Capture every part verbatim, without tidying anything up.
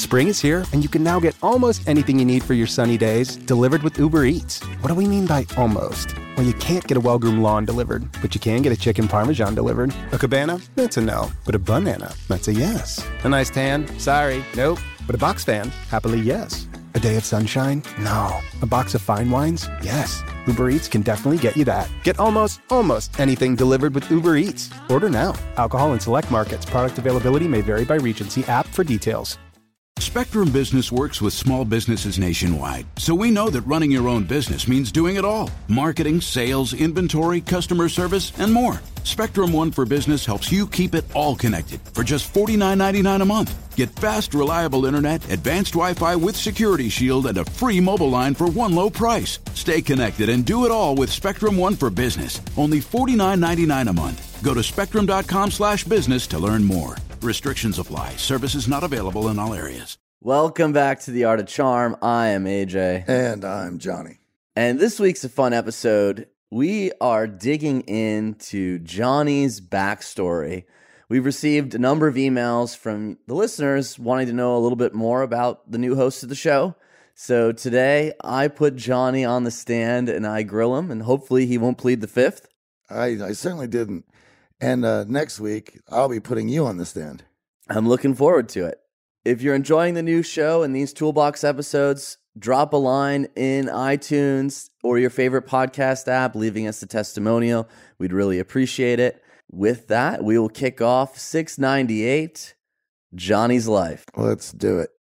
Spring is here, and you can now get almost anything you need for your sunny days delivered with Uber Eats. What do we mean by almost? Well, you can't get a well-groomed lawn delivered, but you can get a chicken parmesan delivered. A cabana? That's a no. But a banana? That's a yes. A nice tan? Sorry, nope. But a box fan? Happily, yes. A day of sunshine? No. A box of fine wines? Yes. Uber Eats can definitely get you that. Get almost, almost anything delivered with Uber Eats. Order now. Alcohol in select markets. Product availability may vary by region. See app for details. Spectrum Business works with small businesses nationwide, so we know that running your own business means doing it all. Marketing, sales, inventory, customer service, and more. Spectrum One for Business helps you keep it all connected for just forty-nine ninety-nine a month. Get fast, reliable internet, advanced Wi-Fi with Security Shield, and a free mobile line for one low price. Stay connected and do it all with Spectrum One for Business. Only forty-nine ninety-nine a month. Go to spectrum.com slash business to learn more. Restrictions apply. Services not available in all areas. Welcome back to The Art of Charm. I am A J. And I'm Johnny. And this week's a fun episode. We are digging into Johnny's backstory. We've received a number of emails from the listeners wanting to know a little bit more about the new host of the show. So today I put Johnny on the stand and I grill him, and hopefully he won't plead the fifth. I, I certainly didn't. And uh, next week, I'll be putting you on the stand. I'm looking forward to it. If you're enjoying the new show and these Toolbox episodes, drop a line in iTunes or your favorite podcast app, leaving us a testimonial. We'd really appreciate it. With that, we will kick off six ninety-eight, Johnny's Life. Let's do it.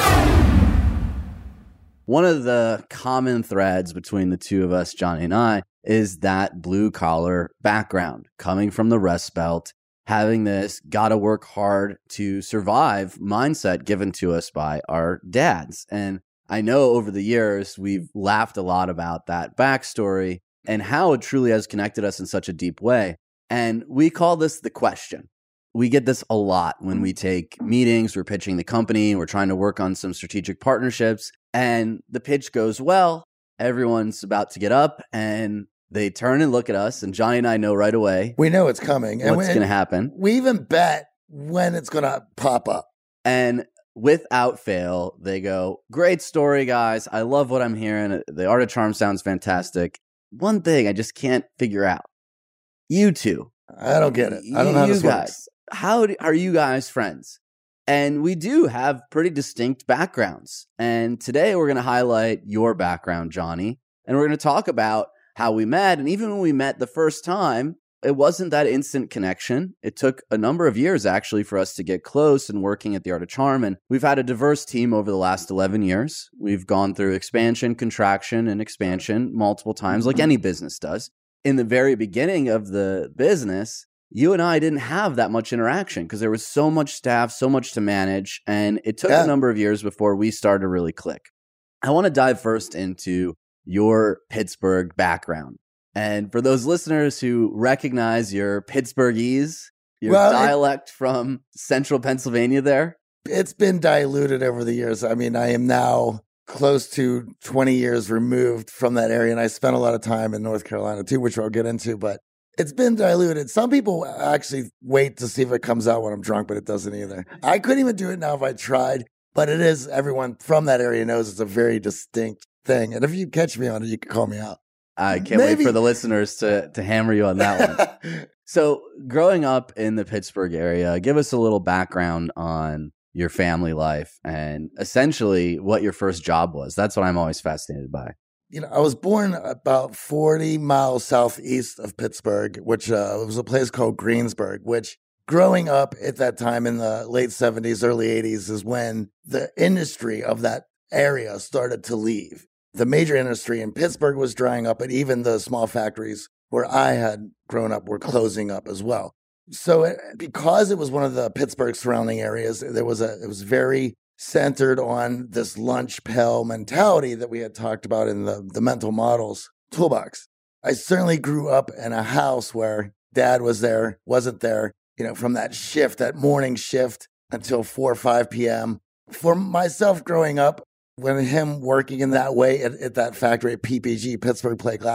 One of the common threads between the two of us, Johnny and I, is that blue-collar background, coming from the Rust Belt, having this gotta work hard to survive mindset given to us by our dads. And I know over the years, we've laughed a lot about that backstory and how it truly has connected us in such a deep way. And we call this the question. We get this a lot when we take meetings, we're pitching the company, we're trying to work on some strategic partnerships, and the pitch goes well, everyone's about to get up, and they turn and look at us, and Johnny and I know right away. We know it's coming. What's and we, going to happen. We even bet when it's going to pop up. And without fail, they go, great story, guys. I love what I'm hearing. The Art of Charm sounds fantastic. One thing I just can't figure out. You two. I don't get it. I don't know how you this guys, works. How do, are you guys friends? And we do have pretty distinct backgrounds. And today we're going to highlight your background, Johnny. And we're going to talk about how we met. And even when we met the first time, it wasn't that instant connection. It took a number of years, actually, for us to get close and working at The Art of Charm. And we've had a diverse team over the last eleven years. We've gone through expansion, contraction, and expansion multiple times, like any business does. In the very beginning of the business, you and I didn't have that much interaction because there was so much staff, so much to manage. And it took Yeah. a number of years before we started to really click. I want to dive first into your Pittsburgh background. And for those listeners who recognize your Pittsburghese, your Well, it- dialect from central Pennsylvania there. It's been diluted over the years. I mean, I am now close to twenty years removed from that area, and I spent a lot of time in North Carolina too, which I'll get into, but it's been diluted. Some people actually wait to see if it comes out when I'm drunk, but it doesn't either. I couldn't even do it now if I tried, but it is, everyone from that area knows it's a very distinct thing. And if you catch me on it, you can call me out. I can't Maybe. wait for the listeners to, to hammer you on that one. So growing up in the Pittsburgh area, give us a little background on your family life and essentially what your first job was. That's what I'm always fascinated by. You know, I was born about forty miles southeast of Pittsburgh, which uh, was a place called Greensburg, which growing up at that time in the late seventies, early eighties is when the industry of that area started to leave. The major industry in Pittsburgh was drying up, and even the small factories where I had grown up were closing up as well. So it, because it was one of the Pittsburgh surrounding areas, there was a it was very centered on this lunch pail mentality that we had talked about in the, the mental models toolbox. I certainly grew up in a house where dad was there, wasn't there, you know, from that shift, that morning shift until four or five p.m. For myself growing up, when him working in that way at, at that factory at P P G, Pittsburgh Plate Glass,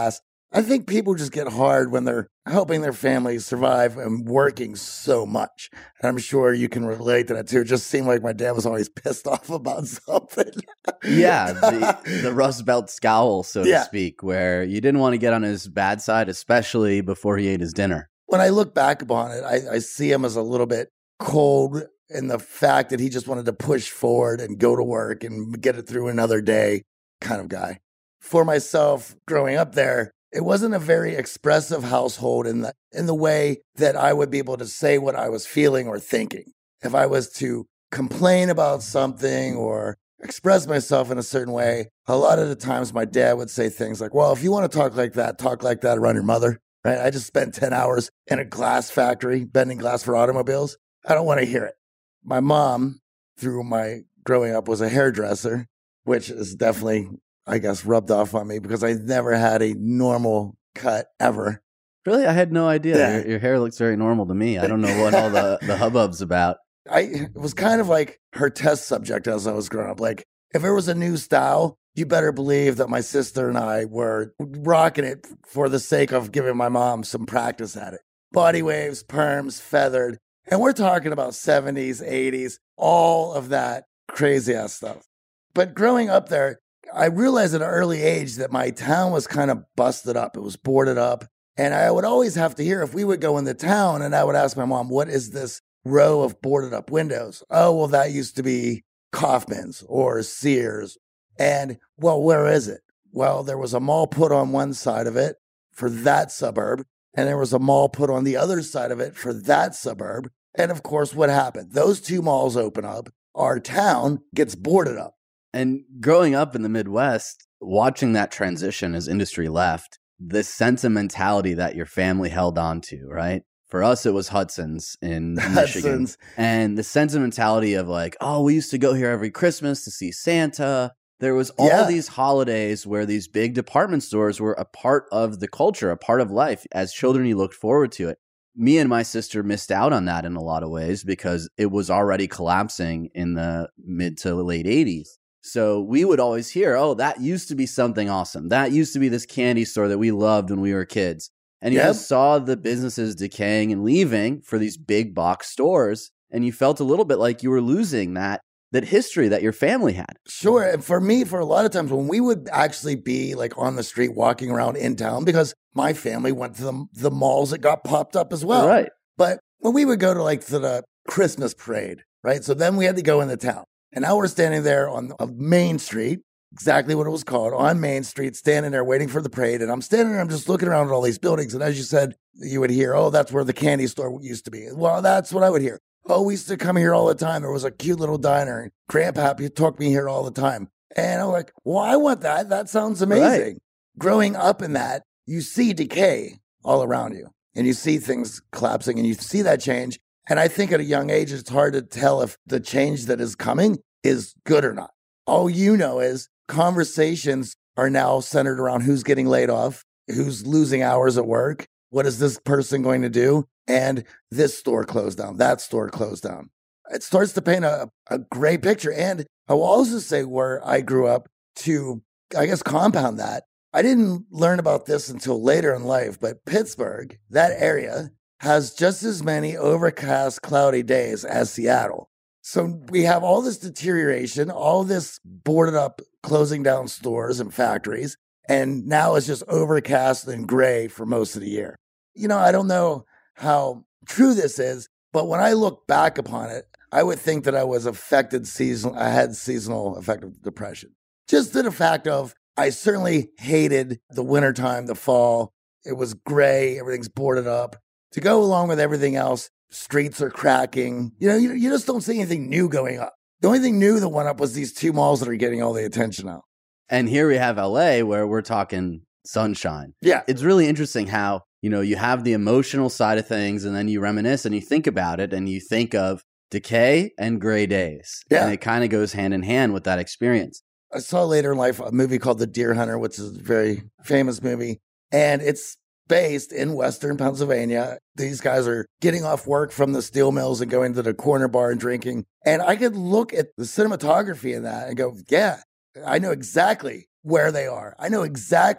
I think people just get hard when they're helping their families survive and working so much. And I'm sure you can relate to that too. It just seemed like my dad was always pissed off about something. Yeah, the, the Rust Belt scowl, so Yeah. to speak, where you didn't want to get on his bad side, especially before he ate his dinner. When I look back upon it, I, I see him as a little bit cold in the fact that he just wanted to push forward and go to work and get it through another day kind of guy. For myself, growing up there, it wasn't a very expressive household in the in the way that I would be able to say what I was feeling or thinking. If I was to complain about something or express myself in a certain way, a lot of the times my dad would say things like, well, if you want to talk like that, talk like that around your mother, right? I just spent ten hours in a glass factory bending glass for automobiles. I don't want to hear it. My mom, through my growing up, was a hairdresser, which is definitely, I guess, rubbed off on me because I never had a normal cut ever. Really? I had no idea. Yeah. Your, your hair looks very normal to me. I don't know what all the, the hubbub's about. I it was kind of like her test subject as I was growing up. Like, if there was a new style, you better believe that my sister and I were rocking it for the sake of giving my mom some practice at it. Body waves, perms, feathered. And we're talking about seventies, eighties, all of that crazy ass stuff. But growing up there, I realized at an early age that my town was kind of busted up. It was boarded up. And I would always have to hear if we would go in the town and I would ask my mom, what is this row of boarded up windows? Oh, well, that used to be Kaufman's or Sears. And, well, where is it? Well, there was a mall put on one side of it for that suburb. And there was a mall put on the other side of it for that suburb. And of course, what happened? Those two malls open up. Our town gets boarded up. And growing up in the Midwest, watching that transition as industry left, the sentimentality that your family held on to, right? For us, it was Hudson's in Michigan. Hudson's. And the sentimentality of like, oh, we used to go here every Christmas to see Santa. There was all Yeah. these holidays where these big department stores were a part of the culture, a part of life. As children, you looked forward to it. Me and my sister missed out on that in a lot of ways because it was already collapsing in the mid to late eighties. So we would always hear, oh, that used to be something awesome. That used to be this candy store that we loved when we were kids. And you Yep. just saw the businesses decaying and leaving for these big box stores. And you felt a little bit like you were losing that that history that your family had. Sure. And for me, for a lot of times when we would actually be like on the street walking around in town, because my family went to the, the malls that got popped up as well. Right. But when we would go to like to the Christmas parade, right? So then we had to go into town. And now we're standing there on uh, Main Street, exactly what it was called, on Main Street, standing there waiting for the parade. And I'm standing there, I'm just looking around at all these buildings. And as you said, you would hear, oh, that's where the candy store used to be. Well, that's what I would hear. Oh, we used to come here all the time. There was a cute little diner. And Grandpappy took me here all the time. And I'm like, well, I want that. That sounds amazing. Right. Growing up in that, you see decay all around you. And you see things collapsing and you see that change. And I think at a young age, it's hard to tell if the change that is coming is good or not. All you know is conversations are now centered around who's getting laid off, who's losing hours at work, what is this person going to do? And this store closed down, that store closed down. It starts to paint a, a great picture. And I will also say where I grew up to, I guess, compound that. I didn't learn about this until later in life, but Pittsburgh, that area, has just as many overcast, cloudy days as Seattle. So we have all this deterioration, all this boarded up, closing down stores and factories, and now it's just overcast and gray for most of the year. You know, I don't know how true this is, but when I look back upon it, I would think that I was affected seasonal, I had seasonal affective depression. Just to the fact of, I certainly hated the wintertime, the fall. It was gray, everything's boarded up. To go along with everything else, streets are cracking. You know, you, you just don't see anything new going up. The only thing new that went up was these two malls that are getting all the attention now. And here we have L A where we're talking sunshine. Yeah. It's really interesting how, you know, you have the emotional side of things and then you reminisce and you think about it and you think of decay and gray days. Yeah. And it kind of goes hand in hand with that experience. I saw later in life a movie called The Deer Hunter, which is a very famous movie. And it's based in Western Pennsylvania. These guys are getting off work from the steel mills and going to the corner bar and drinking. And I could look at the cinematography in that and go, yeah, I know exactly where they are. I know exactly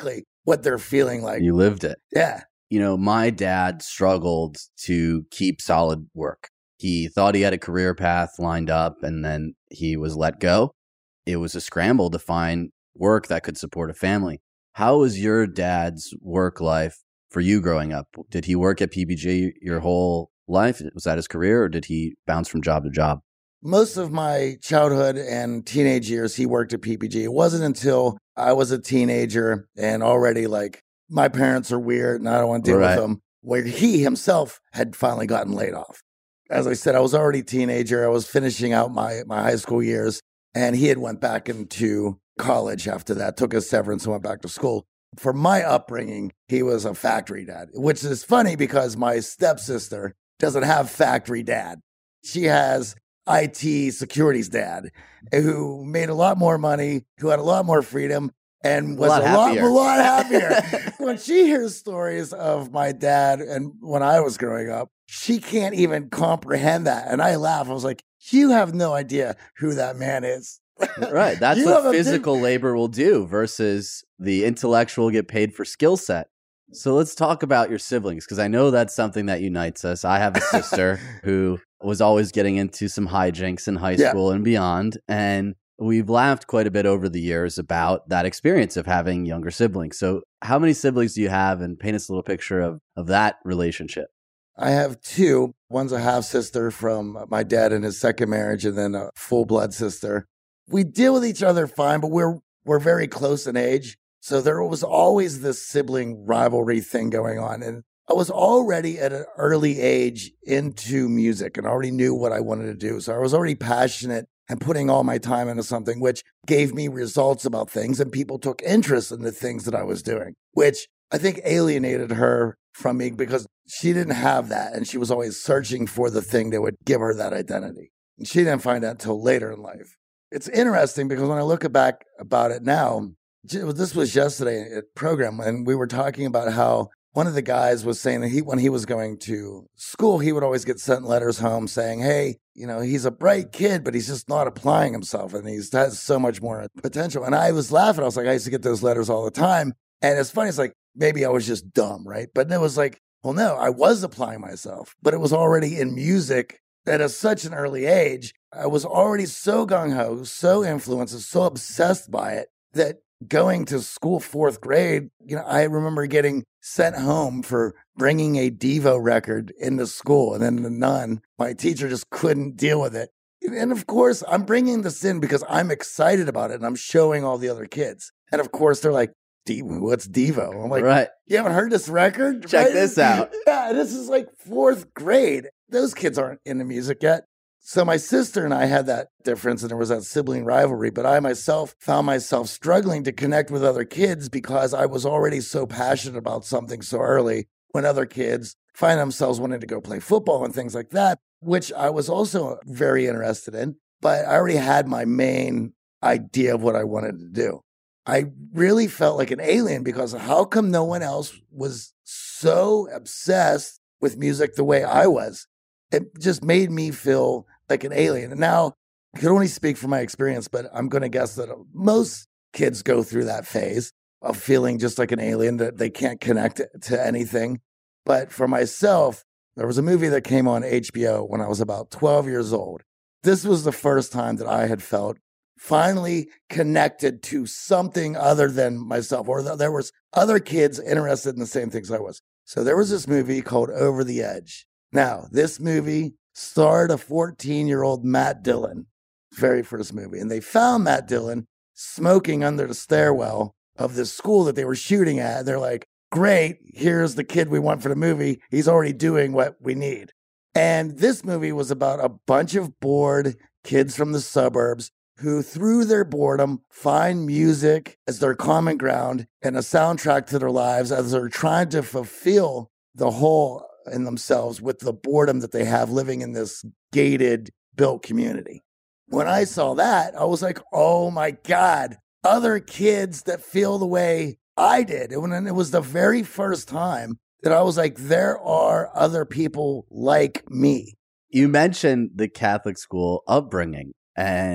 what they're feeling like. You lived it. Yeah. You know, my dad struggled to keep solid work. He thought he had a career path lined up and then he was let go. It was a scramble to find work that could support a family. How was your dad's work life for you growing up? Did he work at P B G your whole life? Was that his career, or did he bounce from job to job? Most of my childhood and teenage years, he worked at P P G. It wasn't until I was a teenager and already like, my parents are weird and I don't want to deal Right. with them, where he himself had finally gotten laid off. As I said, I was already a teenager. I was finishing out my, my high school years, and he had went back into college after that, took a severance and went back to school. For my upbringing, he was a factory dad, which is funny because my stepsister doesn't have factory dad. She has I T securities dad who made a lot more money, who had a lot more freedom, and was lot a lot, happier. a lot happier. When she hears stories of my dad and when I was growing up, she can't even comprehend that. And I laugh. I was like, you have no idea who that man is. Right. That's You have what a physical big- labor will do versus the intellectual get paid for skill set. So let's talk about your siblings, because I know that's something that unites us. I have a sister who was always getting into some hijinks in high Yeah. school and beyond. And we've laughed quite a bit over the years about that experience of having younger siblings. So how many siblings do you have? And paint us a little picture of, of that relationship. I have two. One's a half sister from my dad in his second marriage, and then a full blood sister. We deal with each other fine, but we're we're very close in age. So there was always this sibling rivalry thing going on. And I was already at an early age into music and already knew what I wanted to do. So I was already passionate and putting all my time into something, which gave me results about things. And people took interest in the things that I was doing, which I think alienated her from me because she didn't have that. And she was always searching for the thing that would give her that identity. And she didn't find that until later in life. It's interesting because when I look back about it now, this was yesterday at program, and we were talking about how one of the guys was saying that he, when he was going to school, he would always get sent letters home saying, hey, you know, he's a bright kid, but he's just not applying himself, and he has so much more potential. And I was laughing. I was like, I used to get those letters all the time. And it's funny. It's like, maybe I was just dumb, right? But it was like, well, no, I was applying myself, but it was already in music at a, such an early age. I was already so gung-ho, so influenced, so obsessed by it that going to school fourth grade, you know, I remember getting sent home for bringing a Devo record into school. And then the nun, my teacher just couldn't deal with it. And of course, I'm bringing this in because I'm excited about it and I'm showing all the other kids. And of course, they're like, Devo, what's Devo? I'm like, Right. You haven't heard this record? Check Right? this out. Yeah, this is like fourth grade. Those kids aren't into music yet. So my sister and I had that difference and there was that sibling rivalry, but I myself found myself struggling to connect with other kids because I was already so passionate about something so early when other kids find themselves wanting to go play football and things like that, which I was also very interested in, but I already had my main idea of what I wanted to do. I really felt like an alien because how come no one else was so obsessed with music the way I was? It just made me feel like an alien. And now I can only speak from my experience, but I'm going to guess that most kids go through that phase of feeling just like an alien, that they can't connect to anything. But for myself, there was a movie that came on H B O when I was about twelve years old. This was the first time that I had felt finally connected to something other than myself, or th- there was other kids interested in the same things I was. So there was this movie called Over the Edge. Now, this movie starred a fourteen-year-old Matt Dillon, very first movie. And they found Matt Dillon smoking under the stairwell of this school that they were shooting at. They're like, great, here's the kid we want for the movie. He's already doing what we need. And this movie was about a bunch of bored kids from the suburbs who, through their boredom, find music as their common ground and a soundtrack to their lives as they're trying to fulfill the hole in themselves with the boredom that they have living in this gated, built community. When I saw that, I was like, oh my God, other kids that feel the way I did. And it was the very first time that I was like, there are other people like me. You mentioned the Catholic school upbringing, and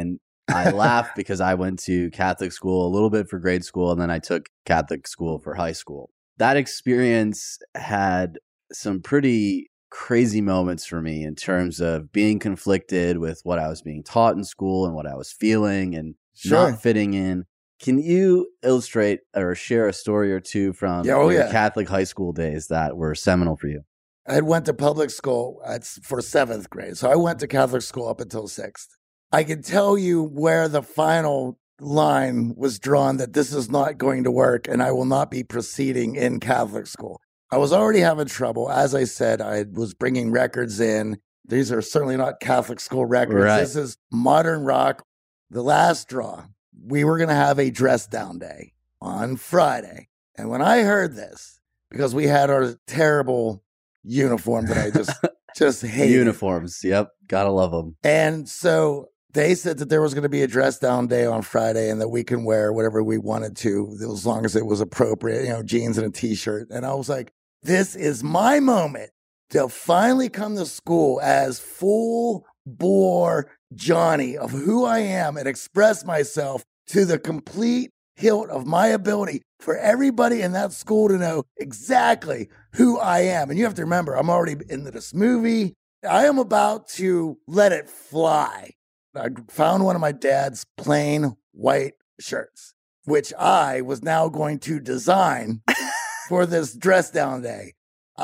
I laugh because I went to Catholic school a little bit for grade school, and then I took Catholic school for high school. That experience had some pretty crazy moments for me in terms of being conflicted with what I was being taught in school and what I was feeling and Sure. not fitting in. Can you illustrate or share a story or two from Yeah, oh, your yeah. Catholic high school days that were seminal for you? I went to public school at, for seventh grade. So I went to Catholic school up until sixth. I can tell you where the final line was drawn that this is not going to work and I will not be proceeding in Catholic school. I was already having trouble. As I said, I was bringing records in. These are certainly not Catholic school records. Right. This is modern rock. The last straw, we were going to have a dress down day on Friday. And when I heard this, because we had our terrible uniform that I just just hate. Uniforms. Yep. Gotta love them. And so they said that there was going to be a dress down day on Friday and that we can wear whatever we wanted to as long as it was appropriate, you know, jeans and a t-shirt. And I was like, this is my moment to finally come to school as full bore Johnny of who I am and express myself to the complete hilt of my ability for everybody in that school to know exactly who I am. And you have to remember, I'm already into this movie. I am about to let it fly. I found one of my dad's plain white shirts, which I was now going to design for this dress down day.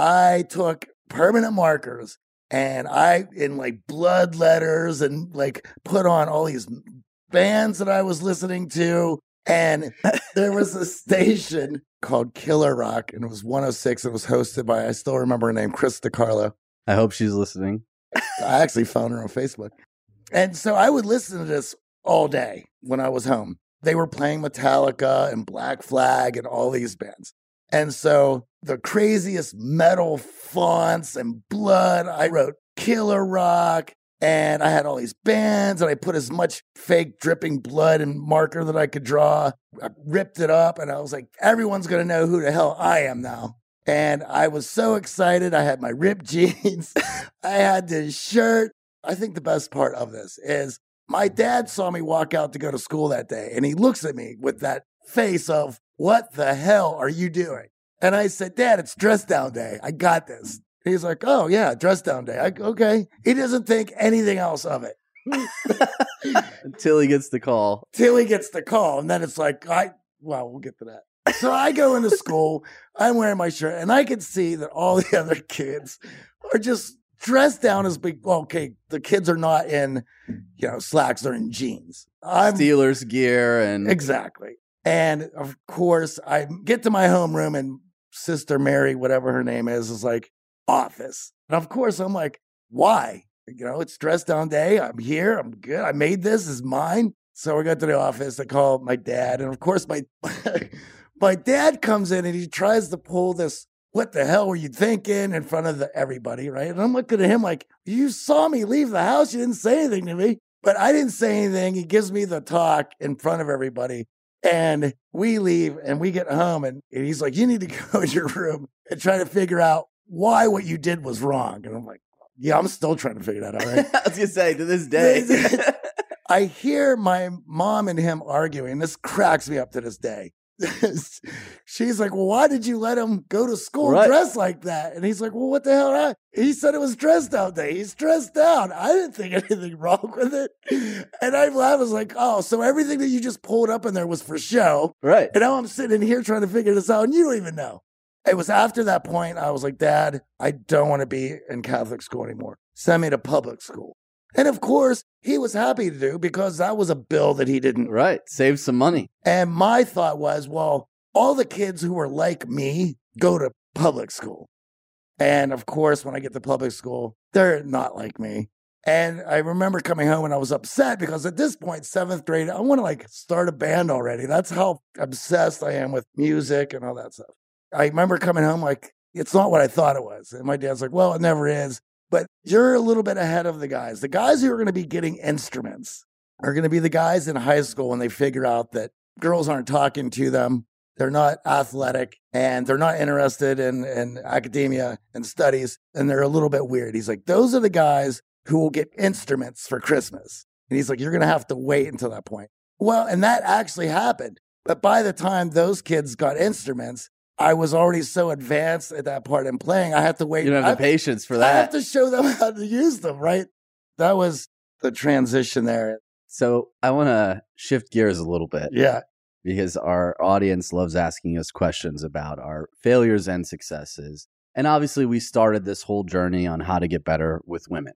I took permanent markers and I, in like blood letters and like put on all these bands that I was listening to. And there was a station called Killer Rock, and it was one oh six. It was hosted by, I still remember her name, Chris DiCarlo. I hope she's listening. I actually found her on Facebook. And so I would listen to this all day when I was home. They were playing Metallica and Black Flag and all these bands. And so the craziest metal fonts and blood, I wrote Killer Rock. And I had all these bands, and I put as much fake dripping blood and marker that I could draw. I ripped it up, and I was like, everyone's going to know who the hell I am now. And I was so excited. I had my ripped jeans. I had this shirt. I think the best part of this is my dad saw me walk out to go to school that day, and he looks at me with that face of, what the hell are you doing? And I said, Dad, it's dress down day. I got this. He's like, oh, yeah, dress down day. I, okay. He doesn't think anything else of it. Until he gets the call. Till he gets the call. And then it's like, I, well, we'll get to that. So I go into school, I'm wearing my shirt, and I can see that all the other kids are just dressed down as big. Well, okay, the kids are not in, you know, slacks, they're in jeans. I'm Steelers gear and exactly. And of course, I get to my homeroom, and Sister Mary, whatever her name is, is like, office. And of course, I'm like, why? You know, it's dress down day. I'm here. I'm good. I made this. This is mine. So we got to the office. I call my dad. And of course, my my dad comes in and he tries to pull this, what the hell were you thinking, in front of the, everybody, right? And I'm looking at him like, you saw me leave the house. You didn't say anything to me. But I didn't say anything. He gives me the talk in front of everybody. And we leave and we get home. And, and he's like, you need to go to your room and try to figure out why what you did was wrong. And I'm like, yeah, I'm still trying to figure that out, right? I was going to say, to this day. I hear my mom and him arguing. This cracks me up to this day. She's like, well, why did you let him go to school Right. dressed like that? And he's like, well, what the hell? I, he said it was dressed down day. He's dressed down. I didn't think anything wrong with it. And I laughed. I was like, oh, so everything that you just pulled up in there was for show. Right. And now I'm sitting here trying to figure this out, and you don't even know. It was after that point, I was like, Dad, I don't want to be in Catholic school anymore. Send me to public school. And of course, he was happy to do, because that was a bill that he didn't. Right. Save some money. And my thought was, well, all the kids who are like me go to public school. And of course, when I get to public school, they're not like me. And I remember coming home and I was upset, because at this point, seventh grade, I want to like start a band already. That's how obsessed I am with music and all that stuff. I remember coming home like, it's not what I thought it was. And my dad's like, well, it never is. But you're a little bit ahead of the guys. The guys who are going to be getting instruments are going to be the guys in high school when they figure out that girls aren't talking to them. They're not athletic and they're not interested in, in academia and studies. And they're a little bit weird. He's like, those are the guys who will get instruments for Christmas. And he's like, you're going to have to wait until that point. Well, and that actually happened. But by the time those kids got instruments, I was already so advanced at that part in playing, I had to wait. You don't have the I, patience for that. I have to show them how to use them, right? That was the transition there. So I want to shift gears a little bit. Yeah. Because our audience loves asking us questions about our failures and successes. And obviously, we started this whole journey on how to get better with women.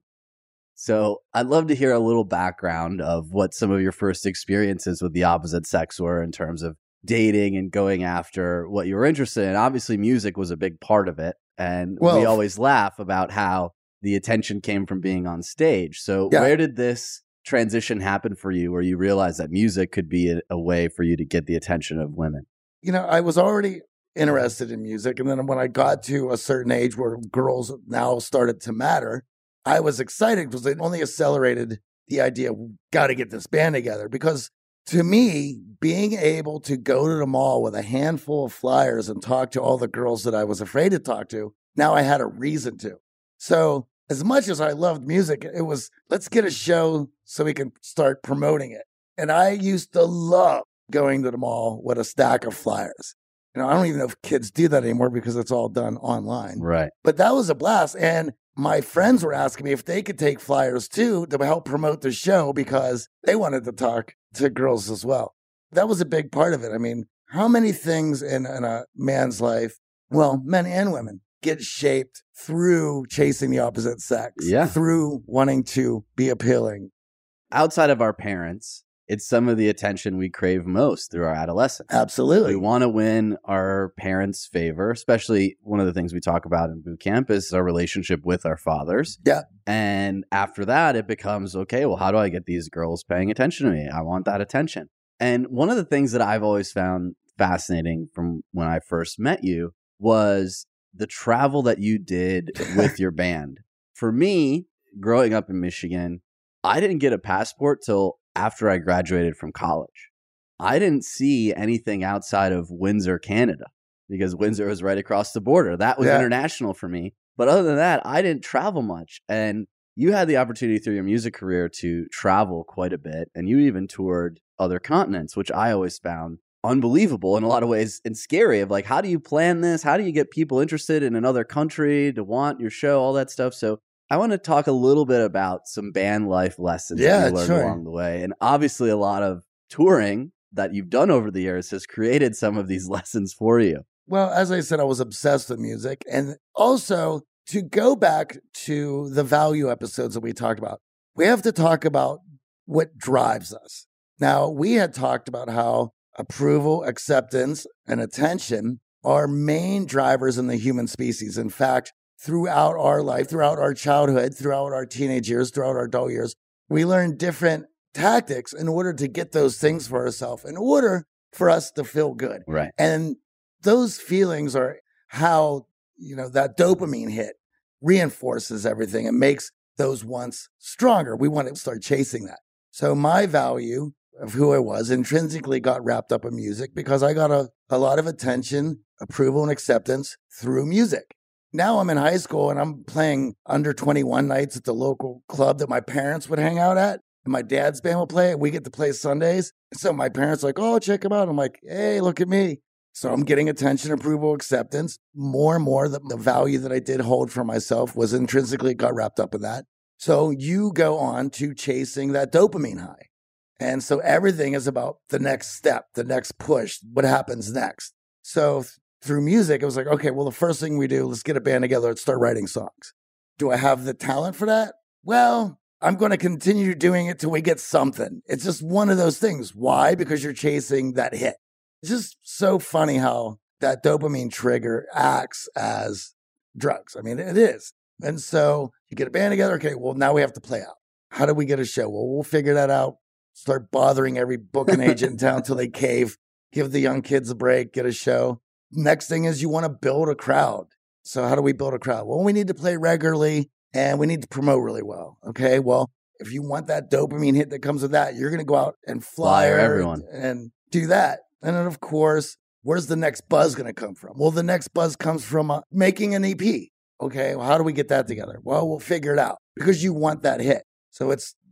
So I'd love to hear a little background of what some of your first experiences with the opposite sex were in terms of dating and going after what you were interested in. Obviously, music was a big part of it. And well, we always laugh about how the attention came from being on stage. So yeah. Where did this transition happen for you where you realized that music could be a, a way for you to get the attention of women? You know, I was already interested in music. And then when I got to a certain age where girls now started to matter, I was excited because it only accelerated the idea, got to get this band together. Because to me, being able to go to the mall with a handful of flyers and talk to all the girls that I was afraid to talk to, now I had a reason to. So as much as I loved music, it was, let's get a show so we can start promoting it. And I used to love going to the mall with a stack of flyers. You know, I don't even know if kids do that anymore because it's all done online. Right. But that was a blast. And my friends were asking me if they could take flyers too to help promote the show because they wanted to talk to girls as well. That was a big part of it. I mean, how many things in, in a man's life, well, men and women, get shaped through chasing the opposite sex, yeah. through wanting to be appealing. Outside of our parents, it's some of the attention we crave most through our adolescence. Absolutely. We want to win our parents' favor, especially one of the things we talk about in boot camp is our relationship with our fathers. Yeah. And after that, it becomes, okay, well, how do I get these girls paying attention to me? I want that attention. And one of the things that I've always found fascinating from when I first met you was the travel that you did with your band. For me, growing up in Michigan, I didn't get a passport till after I graduated from college. I didn't see anything outside of Windsor, Canada, because Windsor was right across the border. That was yeah. international for me. But other than that, I didn't travel much. And you had the opportunity through your music career to travel quite a bit. And you even toured other continents, which I always found unbelievable in a lot of ways and scary of like, how do you plan this? How do you get people interested in another country to want your show, all that stuff? So I want to talk a little bit about some band life lessons yeah, that you learned sure. along the way. And obviously a lot of touring that you've done over the years has created some of these lessons for you. Well, as I said, I was obsessed with music. And also to go back to the value episodes that we talked about, we have to talk about what drives us. Now, we had talked about how approval, acceptance, and attention are main drivers in the human species. In fact, throughout our life, throughout our childhood, throughout our teenage years, throughout our adult years, we learn different tactics in order to get those things for ourselves, in order for us to feel good. Right. And those feelings are how, you know, that dopamine hit reinforces everything and makes those wants stronger. We want to start chasing that. So my value of who I was intrinsically got wrapped up in music because I got a, a lot of attention, approval, and acceptance through music. Now I'm in high school and I'm playing under twenty-one nights at the local club that my parents would hang out at. And my dad's band will play it. We get to play Sundays. So my parents are like, oh, check him out. I'm like, hey, look at me. So I'm getting attention, approval, acceptance. More and more, the, the value that I did hold for myself was intrinsically got wrapped up in that. So you go on to chasing that dopamine high. And so everything is about the next step, the next push, what happens next. So through music, it was like, okay, well, the first thing we do, let's get a band together, let's start writing songs. Do I have the talent for that? Well, I'm going to continue doing it till we get something. It's just one of those things. Why? Because you're chasing that hit. It's just so funny how that dopamine trigger acts as drugs. I mean, it is. And so you get a band together. Okay, well, now we have to play out. How do we get a show? Well, we'll figure that out. Start bothering every booking agent in town till they cave. Give the young kids a break, get a show. Next thing is you want to build a crowd. So how do we build a crowd? Well, we need to play regularly and we need to promote really well. Okay, well, if you want that dopamine hit that comes with that, you're going to go out and flyer, flyer everyone and do that. And then, of course, where's the next buzz going to come from? Well, the next buzz comes from uh, making an E P. Okay, well, how do we get that together? Well, we'll figure it out because you want that hit. So it's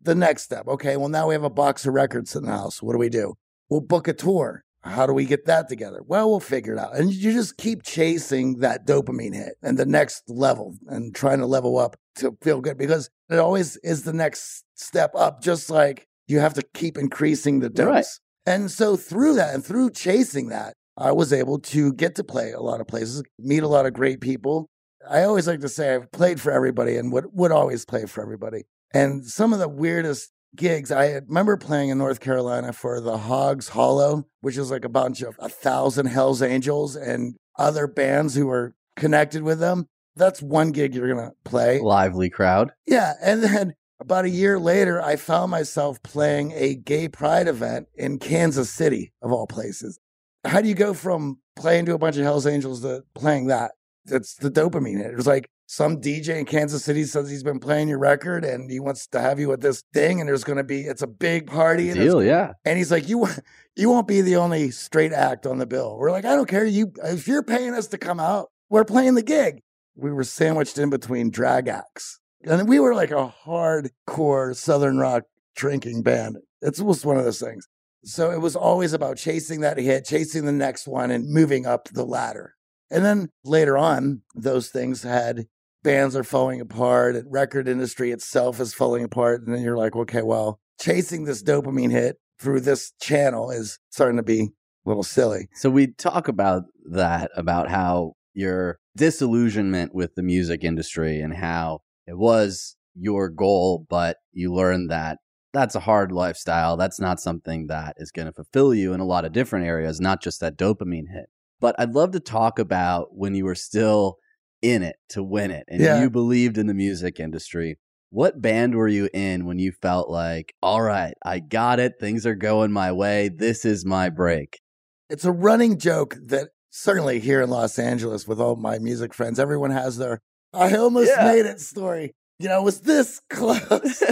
the next step. Okay, well, now we have a box of records in the house. What do we do? We'll book a tour. How do we get that together? Well, we'll figure it out. And you just keep chasing that dopamine hit and the next level and trying to level up to feel good, because it always is the next step up, just like you have to keep increasing the dose. Right. And so through that and through chasing that, I was able to get to play a lot of places, meet a lot of great people. I always like to say I've played for everybody and would, would always play for everybody. And some of the weirdest gigs, I remember playing in North Carolina for the Hogs Hollow, which is like a bunch of a thousand Hells Angels and other bands who were connected with them. That's one gig you're going to play. Lively crowd. Yeah. And then about a year later, I found myself playing a gay pride event in Kansas City, of all places. How do you go from playing to a bunch of Hells Angels to playing that? That's the dopamine hit. It was like some D J in Kansas City says he's been playing your record and he wants to have you at this thing, and there's going to be, it's a big party. And Deal, yeah. And he's like, you, you won't be the only straight act on the bill. We're like, I don't care. You, if you're paying us to come out, we're playing the gig. We were sandwiched in between drag acts. And we were like a hardcore Southern rock drinking band. It was one of those things. So it was always about chasing that hit, chasing the next one, and moving up the ladder. And then later on, those things had bands are falling apart, and record industry itself is falling apart. And then you're like, okay, well, chasing this dopamine hit through this channel is starting to be a little silly. So we talk about that, about how your disillusionment with the music industry and how it was your goal, but you learned that that's a hard lifestyle. That's not something that is going to fulfill you in a lot of different areas, not just that dopamine hit. But I'd love to talk about when you were still in it to win it and Yeah. you believed in the music industry. What band were you in when you felt like, all right, I got it. Things are going my way. This is my break. It's a running joke that certainly here in Los Angeles with all my music friends, everyone has their, I almost Yeah. made it story. You know, it was this close.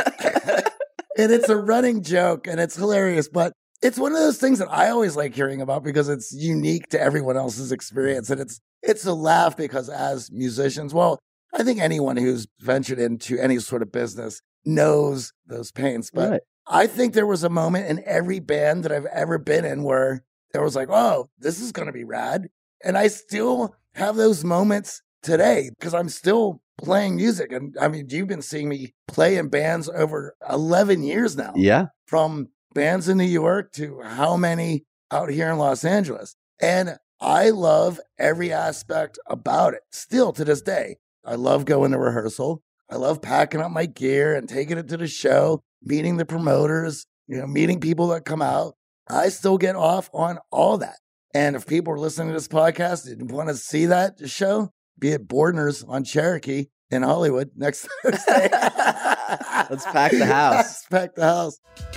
And it's a running joke and it's hilarious, but it's one of those things that I always like hearing about because it's unique to everyone else's experience. And it's, it's a laugh because as musicians, well, I think anyone who's ventured into any sort of business knows those pains. But Right. I think there was a moment in every band that I've ever been in where there was like, oh, this is going to be rad. And I still have those moments today because I'm still playing music. And I mean, you've been seeing me play in bands over eleven years now. Yeah. From bands in New York to how many out here in Los Angeles. And I love every aspect about it still to this day. I love going to rehearsal. I love packing up my gear and taking it to the show, meeting the promoters, you know, meeting people that come out. I still get off on all that. And if people are listening to this podcast and want to see that show, be it Bordner's on Cherokee in Hollywood next Thursday. Let's pack the house. Let's pack the house.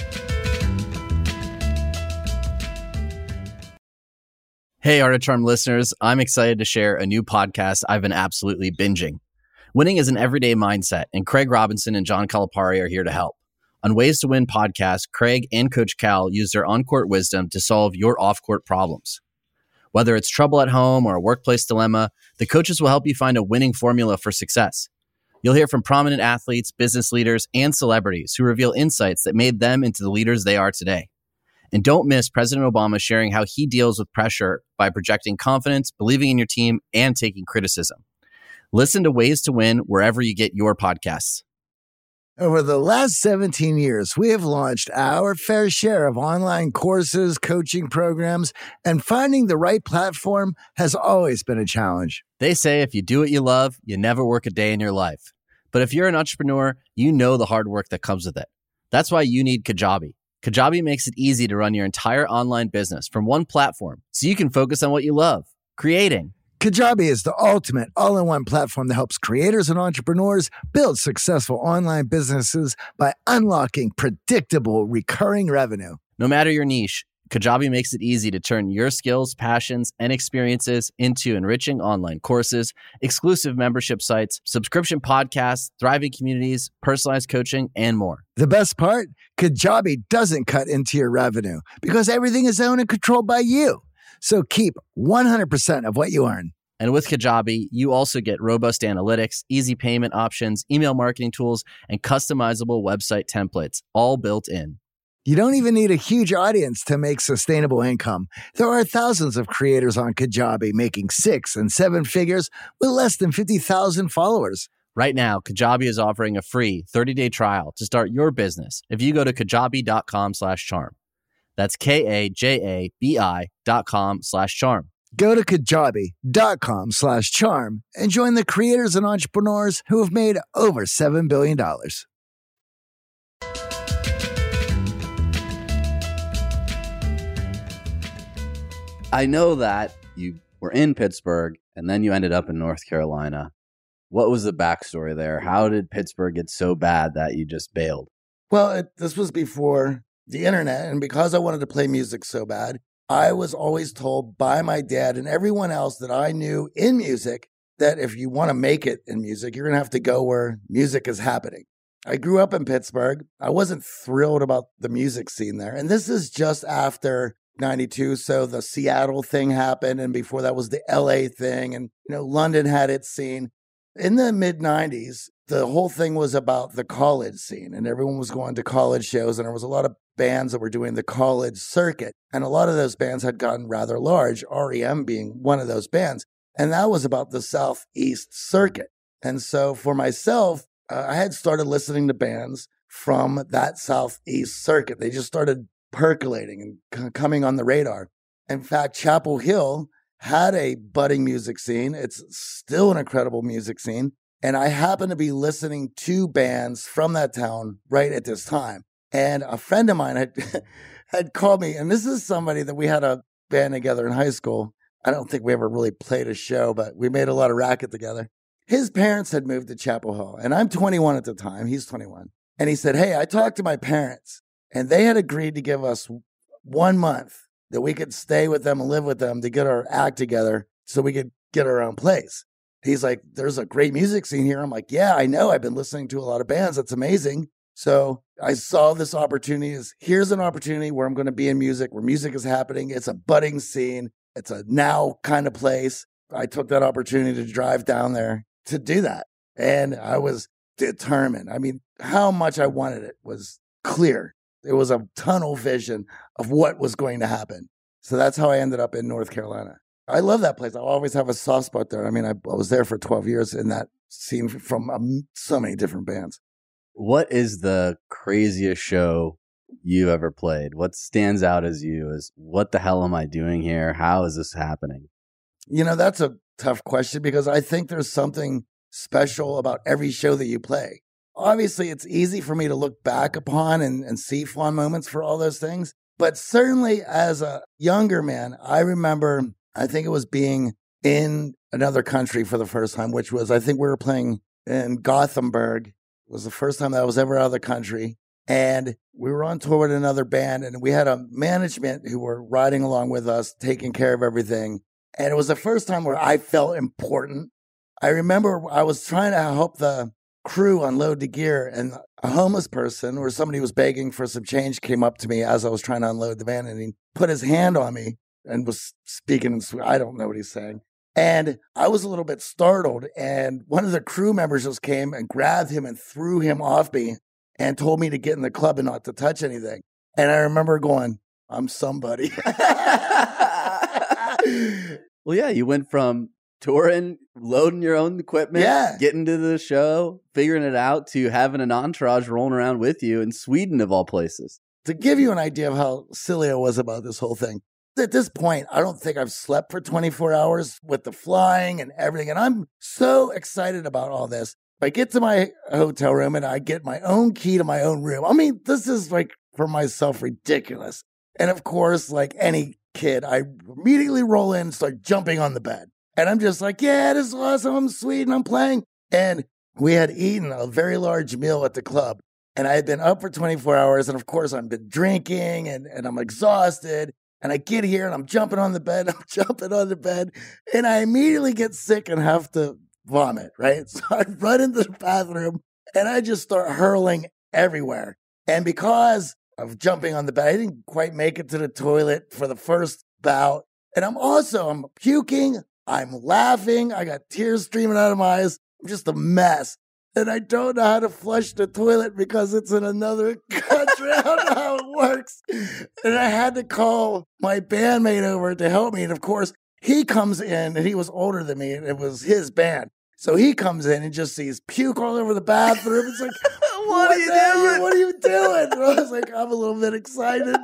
Hey, Art of Charm listeners, I'm excited to share a new podcast I've been absolutely binging. Winning is an everyday mindset, and Craig Robinson and John Calipari are here to help. On Ways to Win podcast, Craig and Coach Cal use their on-court wisdom to solve your off-court problems. Whether it's trouble at home or a workplace dilemma, the coaches will help you find a winning formula for success. You'll hear from prominent athletes, business leaders, and celebrities who reveal insights that made them into the leaders they are today. And don't miss President Obama sharing how he deals with pressure by projecting confidence, believing in your team, and taking criticism. Listen to Ways to Win wherever you get your podcasts. Over the last seventeen years, we have launched our fair share of online courses, coaching programs, and finding the right platform has always been a challenge. They say if you do what you love, you never work a day in your life. But if you're an entrepreneur, you know the hard work that comes with it. That's why you need Kajabi. Kajabi makes it easy to run your entire online business from one platform so you can focus on what you love, creating. Kajabi is the ultimate all-in-one platform that helps creators and entrepreneurs build successful online businesses by unlocking predictable, recurring revenue. No matter your niche, Kajabi makes it easy to turn your skills, passions, and experiences into enriching online courses, exclusive membership sites, subscription podcasts, thriving communities, personalized coaching, and more. The best part? Kajabi doesn't cut into your revenue because everything is owned and controlled by you. So keep one hundred percent of what you earn. And with Kajabi, you also get robust analytics, easy payment options, email marketing tools, and customizable website templates, all built in. You don't even need a huge audience to make sustainable income. There are thousands of creators on Kajabi making six and seven figures with less than fifty thousand followers. Right now, Kajabi is offering a free thirty-day trial to start your business if you go to kajabi.com slash charm. That's K-A-J-A-B-I dot com slash charm. Go to kajabi.com slash charm and join the creators and entrepreneurs who have made over seven billion dollars. I know that you were in Pittsburgh and then you ended up in North Carolina. What was the backstory there? How did Pittsburgh get so bad that you just bailed? Well, it, this was before the internet. And because I wanted to play music so bad, I was always told by my dad and everyone else that I knew in music that if you want to make it in music, you're going to have to go where music is happening. I grew up in Pittsburgh. I wasn't thrilled about the music scene there. And this is just after ninety-two. So the Seattle thing happened. And before that was the L A thing. And, you know, London had its scene. In the mid nineties, the whole thing was about the college scene and everyone was going to college shows. And there was a lot of bands that were doing the college circuit. And a lot of those bands had gotten rather large, R E M being one of those bands. And that was about the Southeast circuit. And so for myself, uh, I had started listening to bands from that Southeast circuit. They just started percolating and c- coming on the radar. In fact, Chapel Hill had a budding music scene. It's still an incredible music scene. And I happened to be listening to bands from that town right at this time. And a friend of mine had had called me, and this is somebody that we had a band together in high school. I don't think we ever really played a show, but we made a lot of racket together. His parents had moved to Chapel Hill, and I'm twenty-one at the time. He's twenty-one. And he said, hey, I talked to my parents, and they had agreed to give us one month that we could stay with them and live with them to get our act together so we could get our own place. He's like, there's a great music scene here. I'm like, yeah, I know. I've been listening to a lot of bands. That's amazing. So I saw this opportunity as here's an opportunity where I'm going to be in music, where music is happening. It's a budding scene. It's a now kind of place. I took that opportunity to drive down there to do that. And I was determined. I mean, how much I wanted it was clear. It was a tunnel vision of what was going to happen. So that's how I ended up in North Carolina. I love that place. I always have a soft spot there. I mean, I, I was there for twelve years in that scene from um, so many different bands. What is the craziest show you ever played? What stands out as you as what the hell am I doing here? How is this happening? You know, that's a tough question because I think there's something special about every show that you play. Obviously, it's easy for me to look back upon and, and see fond moments for all those things. But certainly as a younger man, I remember, I think it was being in another country for the first time, which was, I think we were playing in Gothenburg. It was the first time that I was ever out of the country. And we were on tour with another band, and we had a management who were riding along with us, taking care of everything. And it was the first time where I felt important. I remember I was trying to help the crew unload the gear, and a homeless person or somebody who was begging for some change came up to me as I was trying to unload the van, and he put his hand on me and was speaking in Swedish. I don't know what he's saying. And I was a little bit startled, and one of the crew members just came and grabbed him and threw him off me and told me to get in the club and not to touch anything. And I remember going, I'm somebody. Well, yeah, you went from touring, loading your own equipment, Yeah. getting to the show, figuring it out, to having an entourage rolling around with you in Sweden, of all places. To give you an idea of how silly I was about this whole thing, at this point, I don't think I've slept for twenty-four hours with the flying and everything. And I'm so excited about all this. I get to my hotel room and I get my own key to my own room. I mean, this is like for myself ridiculous. And of course, like any kid, I immediately roll in and start jumping on the bed. And I'm just like, yeah, this is awesome. I'm sweet and I'm playing. And we had eaten a very large meal at the club. And I had been up for twenty-four hours. And of course, I've been drinking and, and I'm exhausted. And I get here and I'm jumping on the bed. I'm jumping on the bed. And I immediately get sick and have to vomit, right? So I run into the bathroom and I just start hurling everywhere. And because of jumping on the bed, I didn't quite make it to the toilet for the first bout. And I'm also, I'm puking, I'm laughing. I got tears streaming out of my eyes. I'm just a mess. And I don't know how to flush the toilet because it's in another country. I don't know how it works. And I had to call my bandmate over to help me. And of course, he comes in and he was older than me and it was his band. So he comes in and just sees puke all over the bathroom. It's like, what, what are you doing? What are you doing? And I was like, I'm a little bit excited.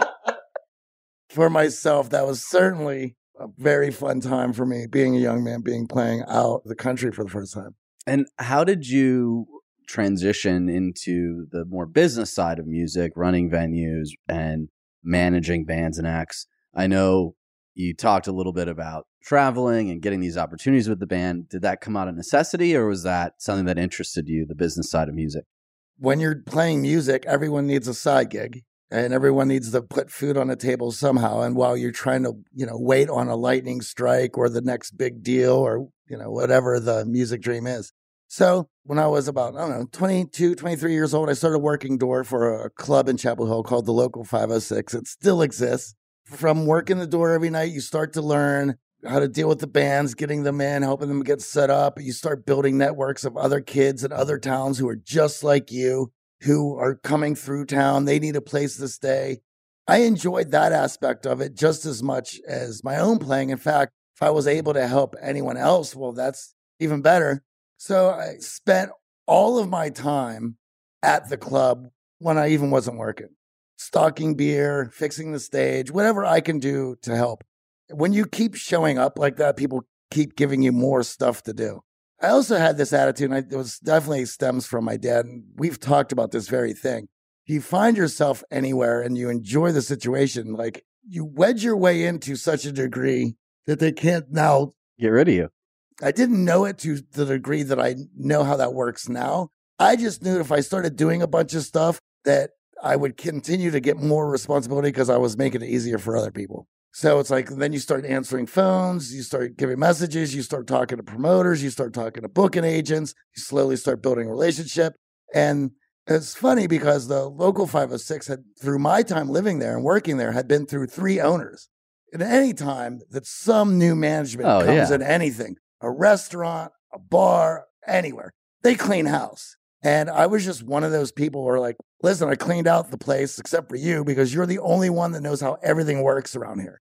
For myself, that was certainly a very fun time for me, being a young man, being playing out the country for the first time. And how did you transition into the more business side of music, running venues and managing bands and acts? I know you talked a little bit about traveling and getting these opportunities with the band. Did that come out of necessity, or was that something that interested you, the business side of music? When you're playing music, everyone needs a side gig. And everyone needs to put food on the table somehow. And while you're trying to, you know, wait on a lightning strike or the next big deal or, you know, whatever the music dream is. So when I was about, I don't know, twenty-two, twenty-three years old, I started working door for a club in Chapel Hill called the Local five oh six. It still exists. From working the door every night, you start to learn how to deal with the bands, getting them in, helping them get set up. You start building networks of other kids in other towns who are just like you, who are coming through town. They need a place to stay. I enjoyed that aspect of it just as much as my own playing. In fact, if I was able to help anyone else, well, that's even better. So I spent all of my time at the club when I even wasn't working, stocking beer, fixing the stage, whatever I can do to help. When you keep showing up like that, people keep giving you more stuff to do. I also had this attitude, and it was definitely stems from my dad, and we've talked about this very thing. You find yourself anywhere and you enjoy the situation, like you wedge your way into such a degree that they can't now get rid of you. I didn't know it to the degree that I know how that works now. I just knew if I started doing a bunch of stuff that I would continue to get more responsibility because I was making it easier for other people. So it's like, then you start answering phones, you start giving messages, you start talking to promoters, you start talking to booking agents, you slowly start building a relationship. And it's funny because the Local five oh six had, through my time living there and working there, had been through three owners. And any time that some new management oh, comes yeah. in anything, a restaurant, a bar, anywhere, they clean house. And I was just one of those people who are like, listen, I cleaned out the place except for you because you're the only one that knows how everything works around here.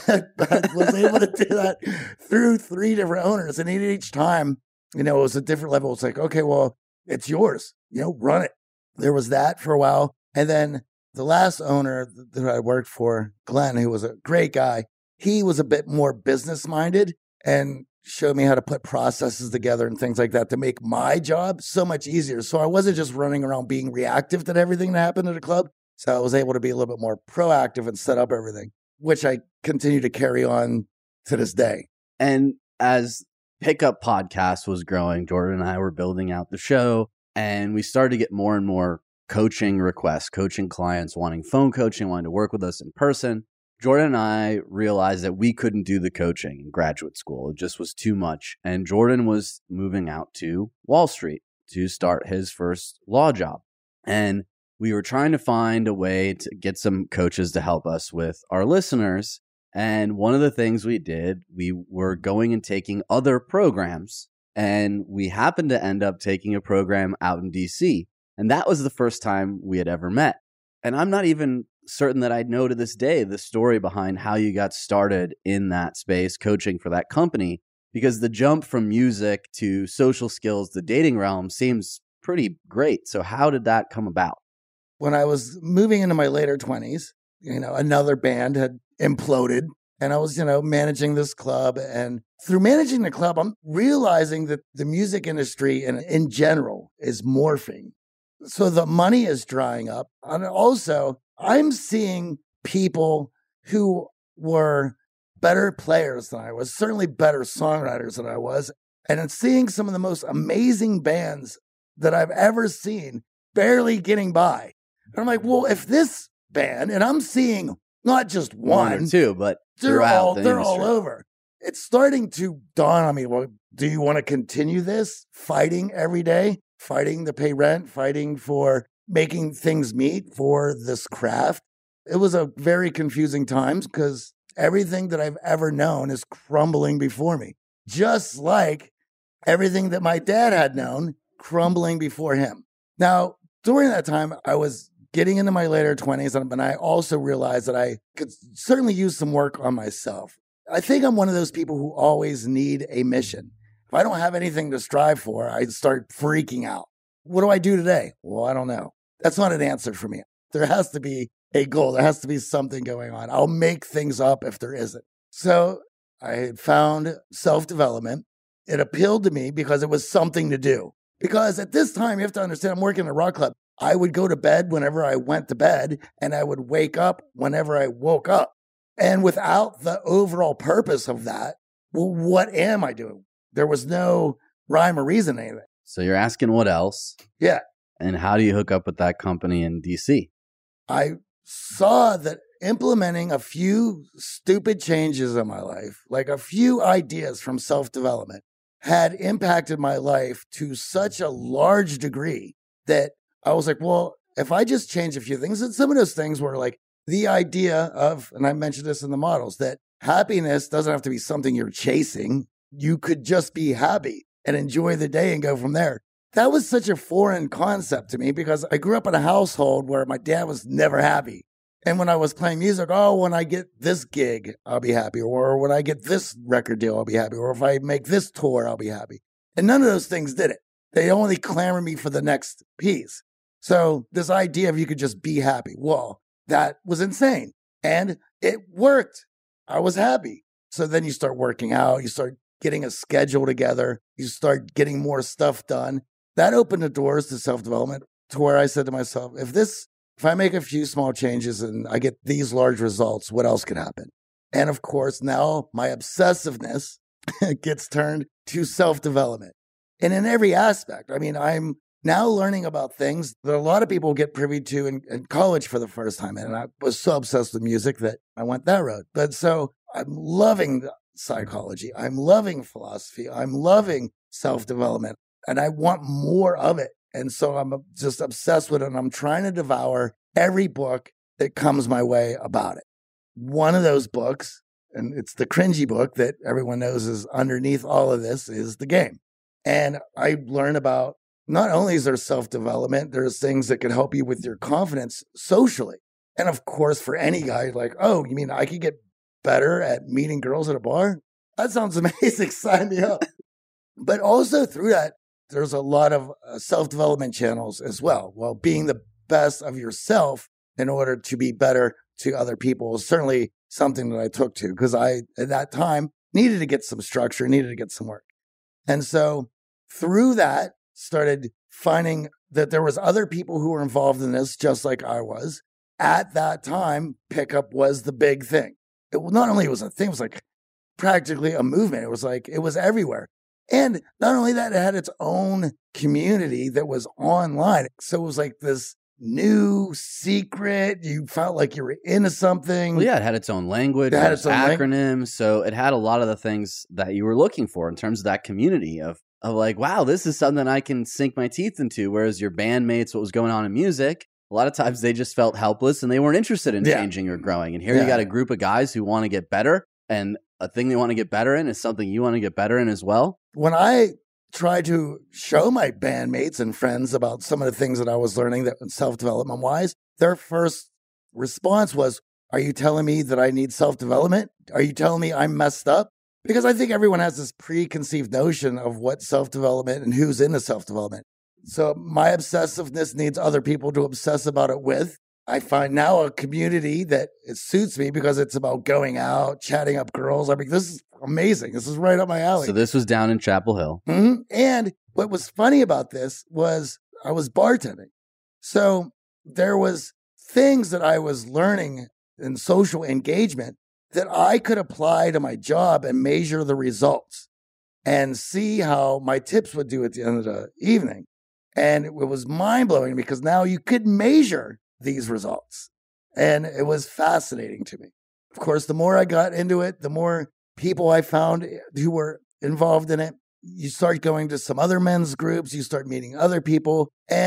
I was able to do that through three different owners. And each time, you know, it was a different level. It's like, okay, well, it's yours. You know, run it. There was that for a while. And then the last owner that I worked for, Glenn, who was a great guy, he was a bit more business minded and showed me how to put processes together and things like that to make my job so much easier. So I wasn't just running around being reactive to everything that happened at the club. So I was able to be a little bit more proactive and set up everything, which I continue to carry on to this day. And as Pickup Podcast was growing, Jordan and I were building out the show, and we started to get more and more coaching requests, coaching clients wanting phone coaching, wanting to work with us in person. Jordan and I realized that we couldn't do the coaching in graduate school. It just was too much. And Jordan was moving out to Wall Street to start his first law job. And we were trying to find a way to get some coaches to help us with our listeners. And one of the things we did, we were going and taking other programs. And we happened to end up taking a program out in D C. And that was the first time we had ever met. And I'm not even certain that I know to this day the story behind how you got started in that space coaching for that company, because the jump from music to social skills, the dating realm, seems pretty great. So how did that come about? When I was moving into my later twenties, you know, another band had imploded and I was, you know, managing this club. And through managing the club, I'm realizing that the music industry in, in general is morphing. So the money is drying up. And also, I'm seeing people who were better players than I was, certainly better songwriters than I was, and I'm seeing some of the most amazing bands that I've ever seen barely getting by. And I'm like, well, if this band, and I'm seeing not just one, one or two, but they're all the they're industry. all over. It's starting to dawn on me. Well, do you want to continue this fighting every day, fighting to pay rent, fighting for making things meet for this craft? It was a very confusing times because Everything that I've ever known is crumbling before me, just like everything that my dad had known crumbling before him. Now, during that time, I was getting into my later twenties, and I also realized that I could certainly use some work on myself. I think I'm one of those people who always need a mission. If I don't have anything to strive for, I start freaking out. What do I do today? Well, I don't know. That's not an answer for me. There has to be a goal. There has to be something going on. I'll make things up if there isn't. So I found self-development. It appealed to me because it was something to do. Because at this time, you have to understand, I'm working at a rock club. I would go to bed whenever I went to bed, and I would wake up whenever I woke up. And without the overall purpose of that, well, what am I doing? There was no rhyme or reason to anything. So you're asking what else? Yeah. And how do you hook up with that company in D C? I saw that implementing a few stupid changes in my life, like a few ideas from self-development, had impacted my life to such a large degree that I was like, well, if I just change a few things, and some of those things were like the idea of, and I mentioned this in the models, that happiness doesn't have to be something you're chasing. You could just be happy and enjoy the day and go from there. That was such a foreign concept to me because I grew up in a household where my dad was never happy. And when I was playing music, oh, when I get this gig, I'll be happy. Or when I get this record deal, I'll be happy. Or if I make this tour, I'll be happy. And none of those things did it. They only clamored me for the next piece. So this idea of you could just be happy, well, that was insane. And it worked. I was happy. So then you start working out. You start getting a schedule together. You start getting more stuff done. That opened the doors to self-development to where I said to myself, if this, if I make a few small changes and I get these large results, what else could happen? And of course, now my obsessiveness gets turned to self-development. And in every aspect, I mean, I'm now learning about things that a lot of people get privy to in, in college for the first time. And I was so obsessed with music that I went that road. But so I'm loving the psychology. I'm loving philosophy. I'm loving self-development. And I want more of it. And so I'm just obsessed with it. And I'm trying to devour every book that comes my way about it. One of those books, and it's the cringy book that everyone knows is underneath all of this, is The Game. And I learn about not only is there self-development, there's things that can help you with your confidence socially. And of course, for any guy, like, oh, you mean I could get better at meeting girls at a bar? That sounds amazing. Sign me up. But also through that, there's a lot of uh, self-development channels as well. Well, being the best of yourself in order to be better to other people is certainly something that I took to because I, at that time, needed to get some structure, needed to get some work. And so through that, started finding that there was other people who were involved in this just like I was. At that time, pickup was the big thing. It not only was a thing, it was like practically a movement. It was like, it was everywhere. And not only that, it had its own community that was online. So it was like this new secret. You felt like you were into something. Well, yeah, it had its own language, It had its own lang- acronyms. So it had a lot of the things that you were looking for in terms of that community of, of like, wow, this is something I can sink my teeth into. Whereas your bandmates, what was going on in music, a lot of times they just felt helpless and they weren't interested in Yeah. changing or growing. And here Yeah. you got a group of guys who want to get better, and a thing they want to get better in is something you want to get better in as well. When I tried to show my bandmates and friends about some of the things that I was learning that self-development wise, their first response was, are you telling me that I need self-development? Are you telling me I'm messed up? Because I think everyone has this preconceived notion of what self-development and who's into self-development. So my obsessiveness needs other people to obsess about it with. I find now a community that it suits me because it's about going out, chatting up girls. I mean, this is amazing. This is right up my alley. So this was down in Chapel Hill. Mm-hmm. And what was funny about this was I was bartending. So there was things that I was learning in social engagement that I could apply to my job and measure the results and see how my tips would do at the end of the evening. And it was mind-blowing because now you could measure these results. And it was fascinating to me. Of course, the more I got into it, the more people I found who were involved in it. You start going to some other men's groups, you start meeting other people, and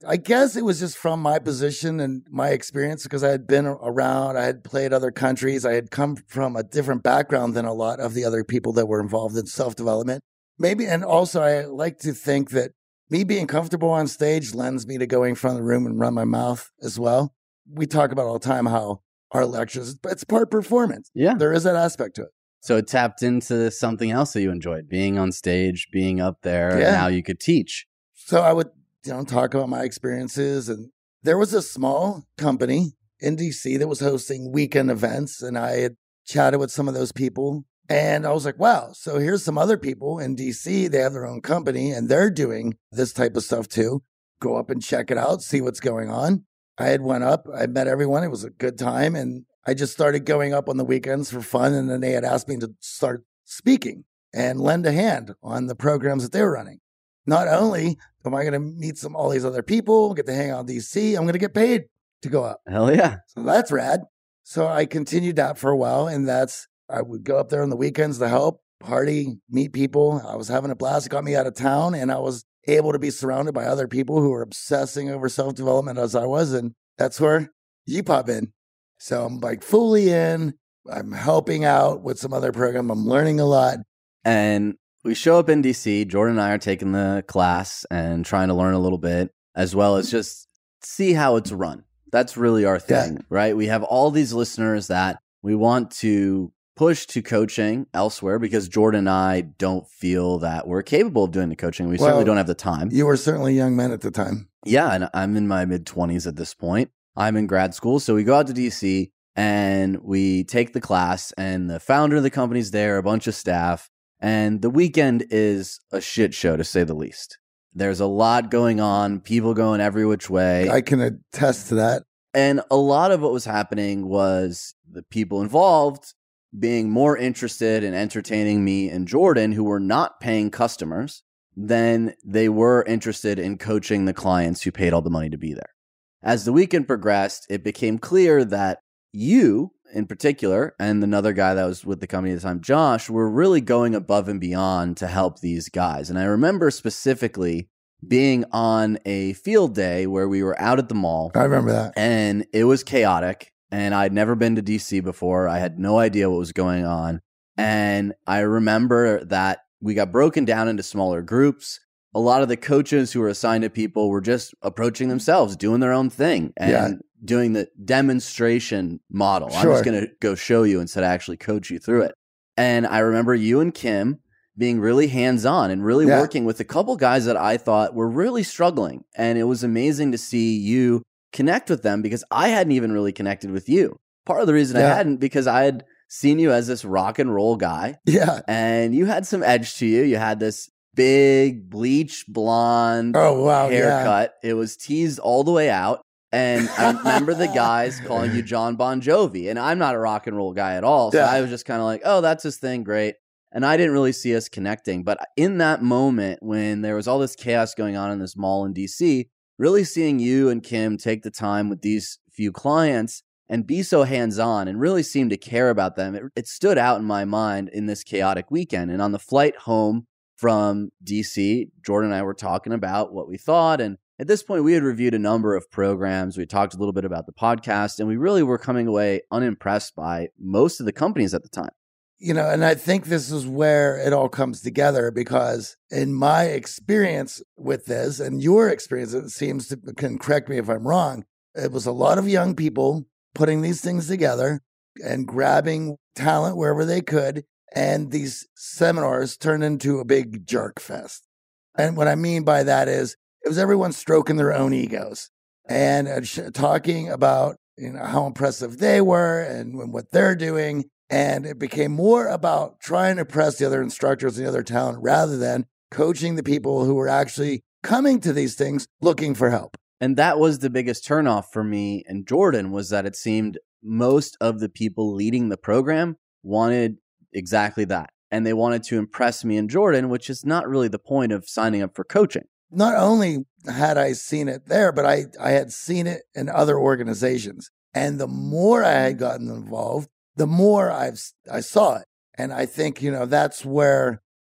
I guess it was just from my position and my experience because I had been around, I had played other countries, I had come from a different background than a lot of the other people that were involved in self-development. Maybe, and also I like to think that me being comfortable on stage lends me to going in front of the room and run my mouth as well. We talk about all the time how our lectures, it's part performance. Yeah. There is that aspect to it. So it tapped into something else that you enjoyed, being on stage, being up there, Yeah. and now you could teach. So I would, you know, talk about my experiences. And there was a small company in D C that was hosting weekend events. And I had chatted with some of those people. And I was like, wow, so here's some other people in D C. They have their own company and they're doing this type of stuff too. Go up and check it out, see what's going on. I had went up, I met everyone. It was a good time. And I just started going up on the weekends for fun. And then they had asked me to start speaking and lend a hand on the programs that they were running. Not only am I going to meet some all these other people, get to hang out in D C, I'm going to get paid to go up. Hell yeah. So that's rad. So I continued that for a while. And that's, I would go up there on the weekends to help, party, meet people. I was having a blast. It got me out of town. And I was able to be surrounded by other people who were obsessing over self-development as I was. And that's where you pop in. So I'm like fully in. I'm helping out with some other program. I'm learning a lot. And we show up in D C. Jordan and I are taking the class and trying to learn a little bit, as well as just see how it's run. That's really our thing, yeah. Right? We have all these listeners that we want to push to coaching elsewhere because Jordan and I don't feel that we're capable of doing the coaching. We well, certainly don't have the time. You were certainly young men at the time. Yeah, and I'm in my mid-twenties at this point. I'm in grad school. So we go out to D C and we take the class, and the founder of the company's there, a bunch of staff, and the weekend is a shit show, to say the least. There's a lot going on, people going every which way. I can attest to that. And a lot of what was happening was the people involved being more interested in entertaining me and Jordan, who were not paying customers, than they were interested in coaching the clients who paid all the money to be there. As the weekend progressed, it became clear that you, in particular, and another guy that was with the company at the time, Josh, were really going above and beyond to help these guys. And I remember specifically being on a field day where we were out at the mall. I remember that. And it was chaotic. And I'd never been to D C before. I had no idea what was going on. And I remember that we got broken down into smaller groups. A lot of the coaches who were assigned to people were just approaching themselves, doing their own thing and yeah. doing the demonstration model. Sure. I'm just going to go show you instead of actually coach you through it. And I remember you and Kim being really hands-on and really yeah. working with a couple guys that I thought were really struggling. And it was amazing to see you connect with them because I hadn't even really connected with you. Part of the reason yeah. I hadn't because I had seen you as this rock and roll guy. Yeah. And you had some edge to you. You had this big bleach blonde oh, wow, haircut. Yeah. It was teased all the way out. And I remember the guys calling you John Bon Jovi. And I'm not a rock and roll guy at all. So yeah. I was just kind of like, oh, that's his thing. Great. And I didn't really see us connecting. But in that moment when there was all this chaos going on in this mall in D C, really seeing you and Kim take the time with these few clients and be so hands-on and really seem to care about them, it, it stood out in my mind in this chaotic weekend. And on the flight home from D C, Jordan and I were talking about what we thought. And at this point, we had reviewed a number of programs. We talked a little bit about the podcast, and we really were coming away unimpressed by most of the companies at the time. You know, and I think this is where it all comes together because in my experience with this and your experience, it seems to, can correct me if I'm wrong, it was a lot of young people putting these things together and grabbing talent wherever they could. And these seminars turned into a big jerk fest. And what I mean by that is it was everyone stroking their own egos and uh, sh- talking about, you know, how impressive they were and, and what they're doing. And it became more about trying to impress the other instructors and the other talent rather than coaching the people who were actually coming to these things looking for help. And that was the biggest turnoff for me and Jordan, was that it seemed most of the people leading the program wanted exactly that. And they wanted to impress me and Jordan, which is not really the point of signing up for coaching. Not only had I seen it there, but I, I had seen it in other organizations. And the more I had gotten involved, the more I've I saw it. And I think, you know, that's where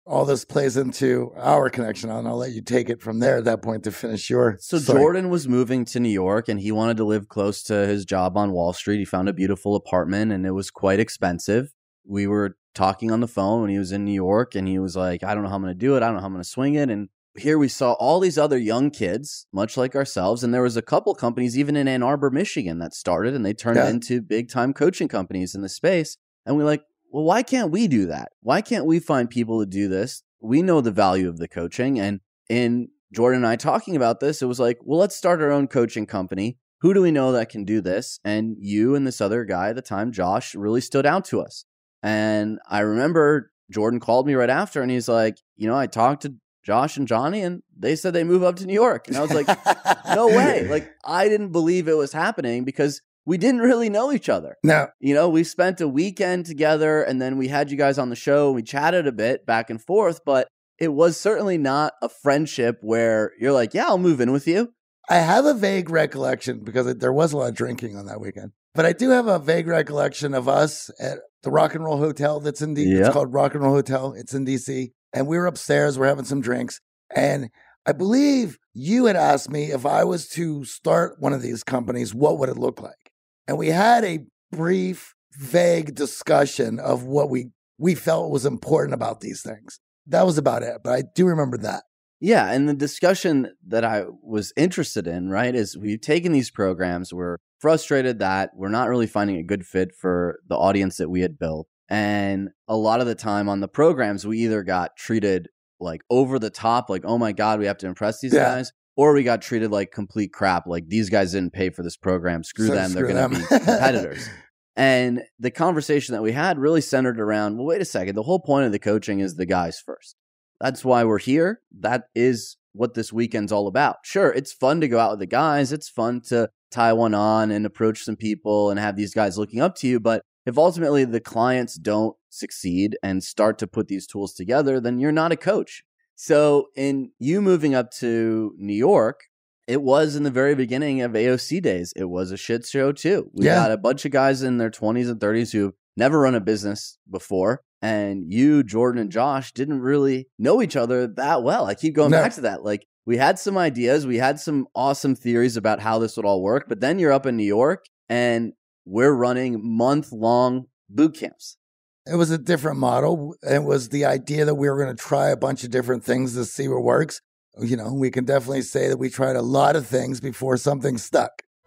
all this plays into our connection, and I'll let you take it from there at that point to finish your So story. Jordan was moving to New York and he wanted to live close to his job on Wall Street. He found a beautiful apartment and it was quite expensive. We were talking on the phone when he was in New York and he was like, I don't know how I'm going to do it. I don't know how I'm going to swing it. And here we saw all these other young kids, much like ourselves. And there was a couple companies, even in Ann Arbor, Michigan, that started and they turned Yeah. into big time coaching companies in the space. And we're like, well, why can't we do that? Why can't we find people to do this? We know the value of the coaching. And in Jordan and I talking about this, it was like, well, let's start our own coaching company. Who do we know that can do this? And you and this other guy at the time, Josh, really stood out to us. And I remember Jordan called me right after and he's like, you know, I talked to Josh and Johnny and they said they move up to New York. And I was like, no way. Like, I didn't believe it was happening because we didn't really know each other. No. You know, we spent a weekend together and then we had you guys on the show. We chatted a bit back and forth, but it was certainly not a friendship where you're like, yeah, I'll move in with you. I have a vague recollection because it, there was a lot of drinking on that weekend. But I do have a vague recollection of us at the Rock and Roll Hotel that's in D C. Yep. It's called Rock and Roll Hotel. It's in D C. And we were upstairs. We're having some drinks. And I believe you had asked me if I was to start one of these companies, what would it look like? And we had a brief, vague discussion of what we, we felt was important about these things. That was about it. But I do remember that. Yeah. And the discussion that I was interested in, right, is we've taken these programs. We're frustrated that we're not really finding a good fit for the audience that we had built. And a lot of the time on the programs, we either got treated like over the top, like, oh my God, we have to impress these Yeah. guys. Or we got treated like complete crap. Like, these guys didn't pay for this program. Screw So them. screw They're going to them. be competitors. And the conversation that we had really centered around, well, wait a second. The whole point of the coaching is the guys first. That's why we're here. That is what this weekend's all about. Sure, it's fun to go out with the guys. It's fun to tie one on and approach some people and have these guys looking up to you. But if ultimately the clients don't succeed and start to put these tools together, then you're not a coach. So in you moving up to New York, it was in the very beginning of A O C days. It was a shit show too. We Yeah. got a bunch of guys in their twenties and thirties who've never run a business before. And you, Jordan, and Josh didn't really know each other that well. I keep going No. back to that. Like, we had some ideas. We had some awesome theories about how this would all work. But then you're up in New York and we're running month-long boot camps. It was a different model. It was the idea that we were going to try a bunch of different things to see what works. You know, we can definitely say that we tried a lot of things before something stuck.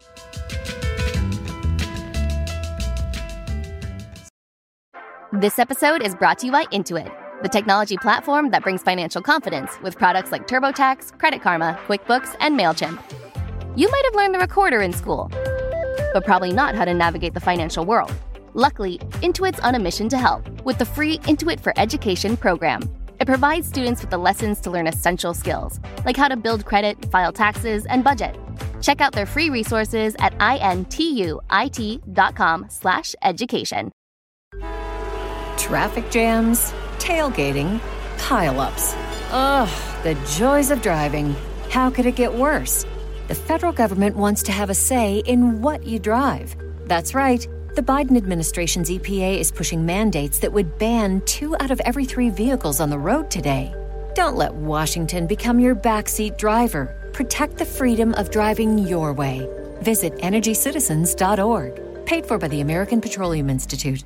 This episode is brought to you by Intuit, the technology platform that brings financial confidence with products like TurboTax, Credit Karma, QuickBooks, and MailChimp. You might have learned the recorder in school, but probably not how to navigate the financial world. Luckily, Intuit's on a mission to help with the free Intuit for Education program. It provides students with the lessons to learn essential skills, like how to build credit, file taxes, and budget. Check out their free resources at intuit.com slash education. Traffic jams, tailgating, pileups. Ugh, the joys of driving. How could it get worse? The federal government wants to have a say in what you drive. That's right. The Biden administration's E P A is pushing mandates that would ban two out of every three vehicles on the road today. Don't let Washington become your backseat driver. Protect the freedom of driving your way. Visit energy citizens dot org. Paid for by the American Petroleum Institute.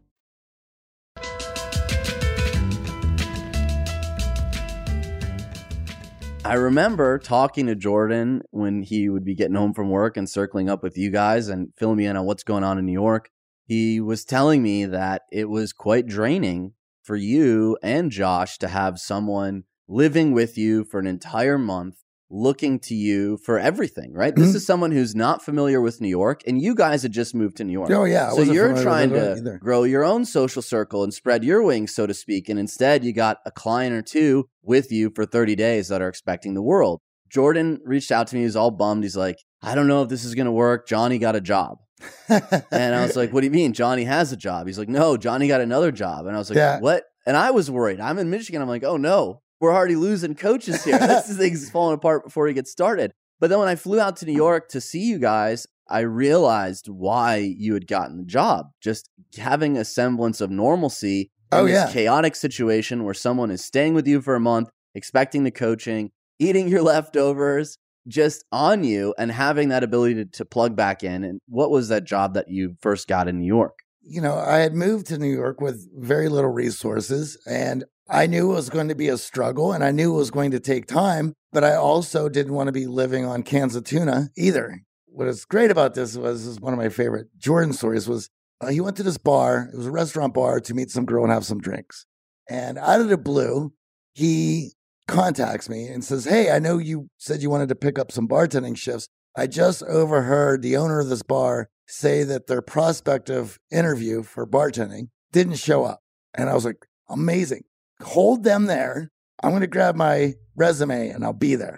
I remember talking to Jordan when he would be getting home from work and circling up with you guys and filling me in on what's going on in New York. He was telling me that it was quite draining for you and Josh to have someone living with you for an entire month, looking to you for everything, right? Mm-hmm. This is someone who's not familiar with New York, and you guys had just moved to New York. Oh, yeah. I So wasn't you're familiar trying with it to either. grow your own social circle and spread your wings, so to speak. And instead, you got a client or two with you for thirty days that are expecting the world. Jordan reached out to me. He was all bummed. He's like, I don't know if this is going to work. Johnny got a job. And I was like, what do you mean? Johnny has a job. He's like, no, Johnny got another job. And I was like, Yeah. what? And I was worried. I'm in Michigan. I'm like, oh no, we're already losing coaches here. This thing's falling apart before he gets started. But then when I flew out to New York to see you guys, I realized why you had gotten the job. Just having a semblance of normalcy in Oh, this yeah. chaotic situation where someone is staying with you for a month, expecting the coaching, eating your leftovers, just on you, and having that ability to, to plug back in. And what was that job that you first got in New York? You know, I had moved to New York with very little resources, and I knew it was going to be a struggle, and I knew it was going to take time, but I also didn't want to be living on cans of tuna either. What is great about this was, this is one of my favorite Jordan stories, was uh, he went to this bar, it was a restaurant bar, to meet some girl and have some drinks. And out of the blue, he contacts me and says, hey, I know you said you wanted to pick up some bartending shifts. I just overheard the owner of this bar say that their prospective interview for bartending didn't show up. And I was like, amazing. Hold them there. I'm going to grab my resume and I'll be there.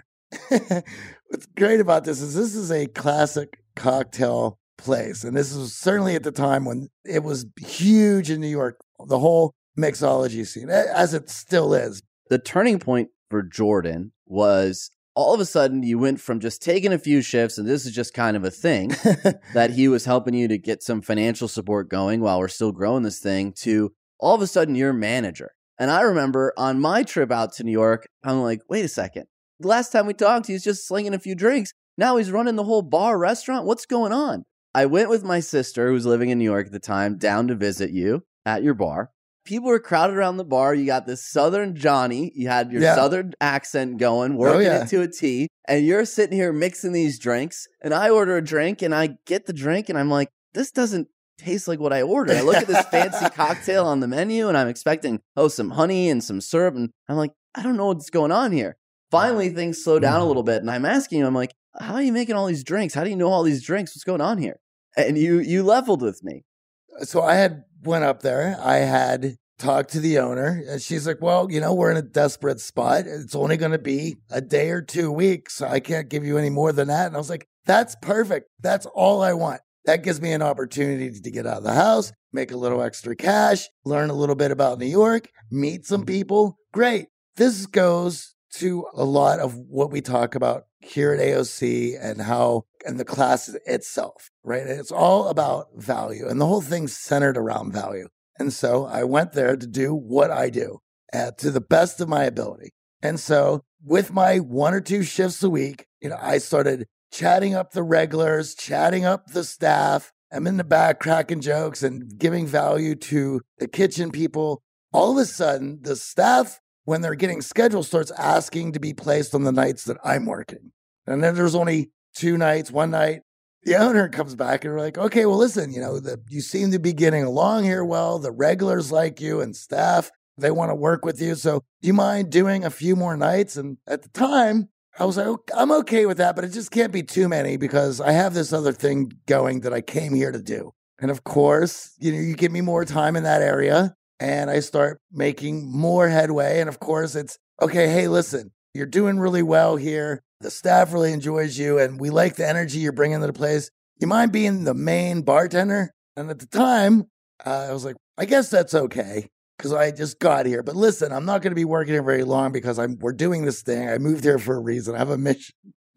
What's great about this is this is a classic cocktail place. And this was certainly at the time when it was huge in New York, the whole mixology scene, as it still is. The turning point for Jordan was all of a sudden you went from just taking a few shifts, and this is just kind of a thing, that he was helping you to get some financial support going while we're still growing this thing, to all of a sudden you're manager. And I remember on my trip out to New York, I'm like, wait a second. The last time we talked, he was just slinging a few drinks. Now he's running the whole bar restaurant. What's going on? I went with my sister, who was living in New York at the time, down to visit you at your bar. People were crowded around the bar. You got this Southern Johnny. You had your Yeah. Southern accent going, working Oh, yeah. it to a T. And you're sitting here mixing these drinks. And I order a drink and I get the drink and I'm like, this doesn't taste like what I ordered. I look at this fancy cocktail on the menu and I'm expecting, oh, some honey and some syrup. And I'm like, I don't know what's going on here. Finally, things slow down a little bit. And I'm asking you, I'm like, how are you making all these drinks? How do you know all these drinks? What's going on here? And you you leveled with me. So I had went up there. I had talked to the owner, and she's like, well, you know, we're in a desperate spot. It's only going to be a day or two weeks. So I can't give you any more than that. And I was like, that's perfect. That's all I want. That gives me an opportunity to get out of the house, make a little extra cash, learn a little bit about New York, meet some people. Great. This goes to a lot of what we talk about here at A O C and how, and the class itself, right? It's all about value, and the whole thing's centered around value. And so I went there to do what I do uh, to the best of my ability. And so with my one or two shifts a week, you know, I started chatting up the regulars, chatting up the staff. I'm in the back cracking jokes and giving value to the kitchen people. All of a sudden, the staff, when they're getting scheduled, starts asking to be placed on the nights that I'm working. And then there's only two nights, one night. The owner comes back and we're like, okay, well, listen, you know, the, you seem to be getting along here well. The regulars like you and staff, they want to work with you. So do you mind doing a few more nights? And at the time, I was like, okay, I'm okay with that, but it just can't be too many because I have this other thing going that I came here to do. And of course, you know, you give me more time in that area and I start making more headway. And of course, it's, okay, hey, listen, you're doing really well here. The staff really enjoys you, and we like the energy you're bringing to the place. You mind being the main bartender? And at the time, uh, I was like, I guess that's okay, because I just got here. But listen, I'm not going to be working here very long because I'm we're doing this thing. I moved here for a reason. I have a mission.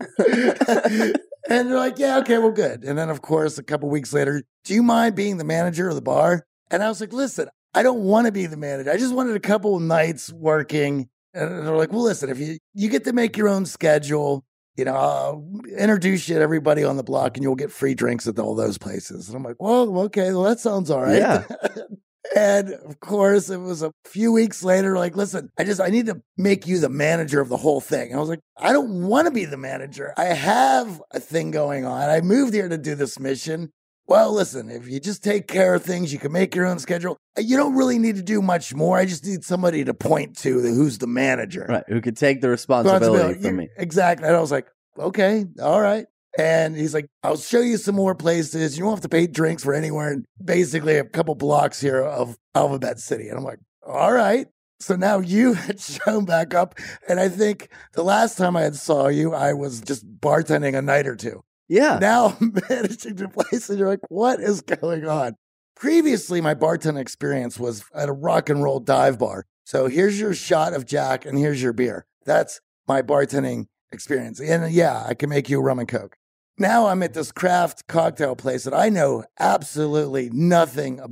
And they're like, yeah, okay, well, good. And then, of course, a couple weeks later, do you mind being the manager of the bar? And I was like, listen, I don't want to be the manager. I just wanted a couple of nights working. And they're like, well, listen, if you, you get to make your own schedule, you know, I'll introduce you to everybody on the block and you'll get free drinks at all those places. And I'm like, well, okay, well, that sounds all right. Yeah. And of course, it was a few weeks later, like, listen, I just, I need to make you the manager of the whole thing. And I was like, I don't want to be the manager. I have a thing going on. I moved here to do this mission. Well, listen, if you just take care of things, you can make your own schedule. You don't really need to do much more. I just need somebody to point to who's the manager. Right. Who could take the responsibility from me. Exactly. And I was like, okay, all right. And he's like, I'll show you some more places. You don't have to pay drinks for anywhere in basically a couple blocks here of Alphabet City. And I'm like, all right. So now you had shown back up. And I think the last time I had saw you, I was just bartending a night or two. Yeah. Now I'm managing the place and you're like, what is going on? Previously, my bartending experience was at a rock and roll dive bar. So here's your shot of Jack and here's your beer. That's my bartending experience. And yeah, I can make you a rum and Coke. Now I'm at this craft cocktail place that I know absolutely nothing about.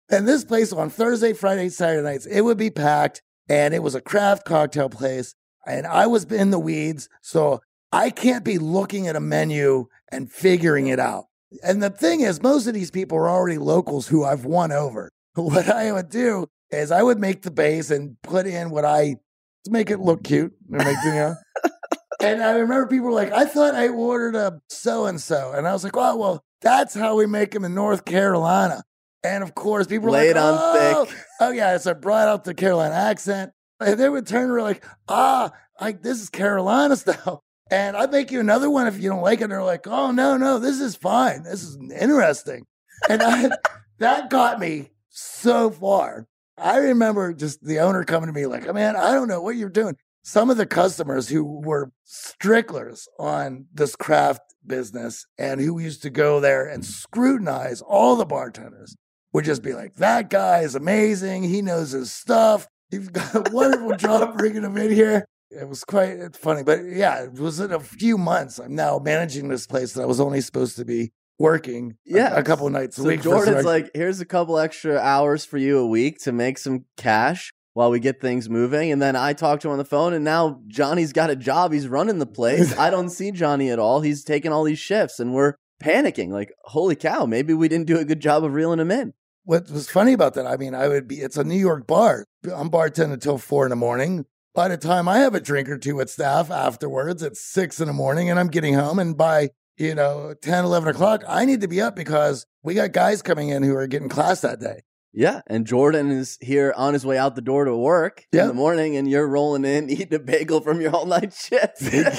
And this place on Thursday, Friday, Saturday nights, it would be packed. And it was a craft cocktail place. And I was in the weeds. So I can't be looking at a menu and figuring it out. And the thing is, most of these people are already locals who I've won over. What I would do is I would make the base and put in what I, to make it look cute. And, make, you know, and I remember people were like, I thought I ordered a so-and-so. And I was like, oh, well, that's how we make them in North Carolina. And of course, people were Lay like, it on oh, thick. oh yeah. So I brought out the Carolina accent. And they would turn around like, ah, like this is Carolina style. And I'd make you another one if you don't like it. And they're like, oh, no, no, this is fine. This is interesting. And I, that got me so far. I remember just the owner coming to me like, man, I don't know what you're doing. Some of the customers who were stricklers on this craft business and who used to go there and scrutinize all the bartenders would just be like, that guy is amazing. He knows his stuff. He's got a wonderful job bringing him in here. It was quite funny. But yeah, it was in a few months. I'm now managing this place that I was only supposed to be working yeah. a, a couple of nights a so week. Jordan's like, here's a couple extra hours for you a week to make some cash while we get things moving. And then I talk to him on the phone, and now Johnny's got a job. He's running the place. I don't see Johnny at all. He's taking all these shifts, and we're panicking. Like, holy cow, maybe we didn't do a good job of reeling him in. What was funny about that, I mean, I would be, it's a New York bar. I'm bartending until four in the morning. By the time I have a drink or two with staff afterwards, it's six in the morning and I'm getting home. And by, you know, ten, eleven o'clock, I need to be up because we got guys coming in who are getting class that day. Yeah. And Jordan is here on his way out the door to work yeah. in the morning, and you're rolling in, eating a bagel from your all night shift.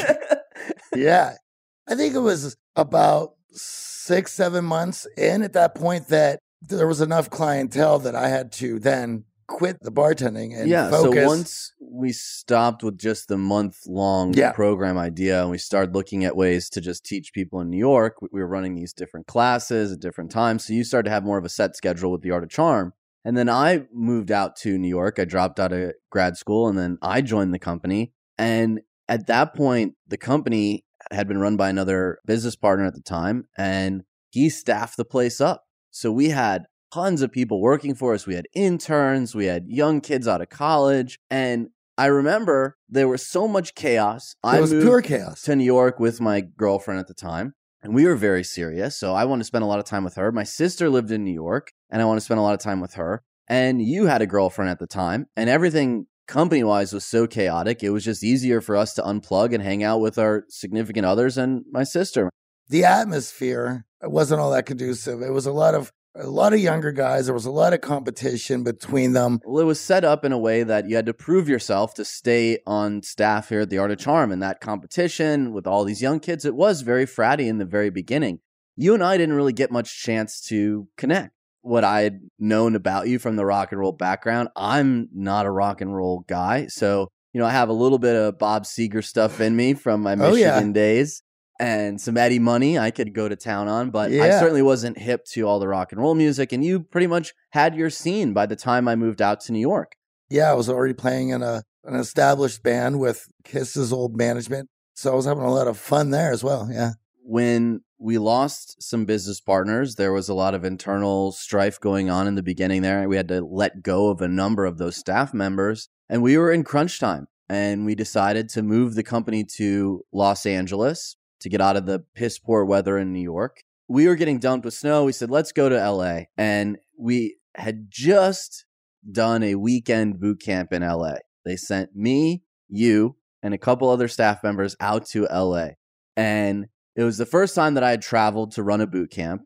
Yeah. I think it was about six, seven months in at that point that there was enough clientele that I had to then quit the bartending and yeah, focus. So once we stopped with just the month-long yeah. program idea and we started looking at ways to just teach people in New York, we were running these different classes at different times. So you started to have more of a set schedule with the Art of Charm. And then I moved out to New York. I dropped out of grad school, and then I joined the company. And at that point, the company had been run by another business partner at the time, and he staffed the place up. So we had tons of people working for us. We had interns, we had young kids out of college. And I remember there was so much chaos. It I was moved pure chaos. to New York with my girlfriend at the time, and we were very serious. So I wanted to spend a lot of time with her. My sister lived in New York, and I wanted to spend a lot of time with her. And you had a girlfriend at the time, and everything company-wise was so chaotic. It was just easier for us to unplug and hang out with our significant others and my sister. The atmosphere wasn't all that conducive. It was a lot of A lot of younger guys. There was a lot of competition between them. Well, it was set up in a way that you had to prove yourself to stay on staff here at the Art of Charm. And that competition with all these young kids, it was very fratty in the very beginning. You and I didn't really get much chance to connect. What I had known about you from the rock and roll background, I'm not a rock and roll guy. So, you know, I have a little bit of Bob Seger stuff in me from my Michigan oh, yeah. days. And some Eddie Money I could go to town on, but yeah. I certainly wasn't hip to all the rock and roll music. And you pretty much had your scene by the time I moved out to New York. Yeah, I was already playing in a an established band with Kiss's old management. So I was having a lot of fun there as well, yeah. When we lost some business partners, there was a lot of internal strife going on in the beginning there. We had to let go of a number of those staff members, and we were in crunch time. And we decided to move the company to Los Angeles to get out of the piss poor weather in New York. We were getting dumped with snow. We said, let's go to L A. And we had just done a weekend boot camp in L A. They sent me, you, and a couple other staff members out to L A. And it was the first time that I had traveled to run a boot camp.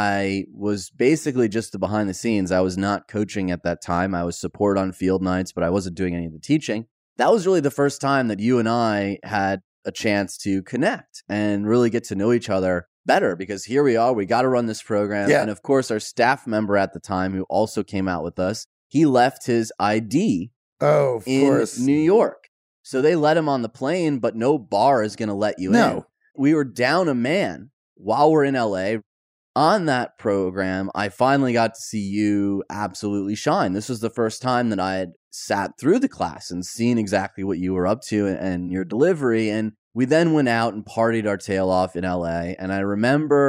I was basically just the behind the scenes. I was not coaching at that time. I was support on field nights, but I wasn't doing any of the teaching. That was really the first time that you and I had a chance to connect and really get to know each other better, because here we are, we got to run this program. Yeah. And of course, our staff member at the time, who also came out with us, he left his I D oh, of in course. New York. So they let him on the plane, but no bar is going to let you No. in. We were down a man while we're in L A. On that program, I finally got to see you absolutely shine. This was the first time that I had sat through the class and seen exactly what you were up to and your delivery. And we then went out and partied our tail off in L A. And I remember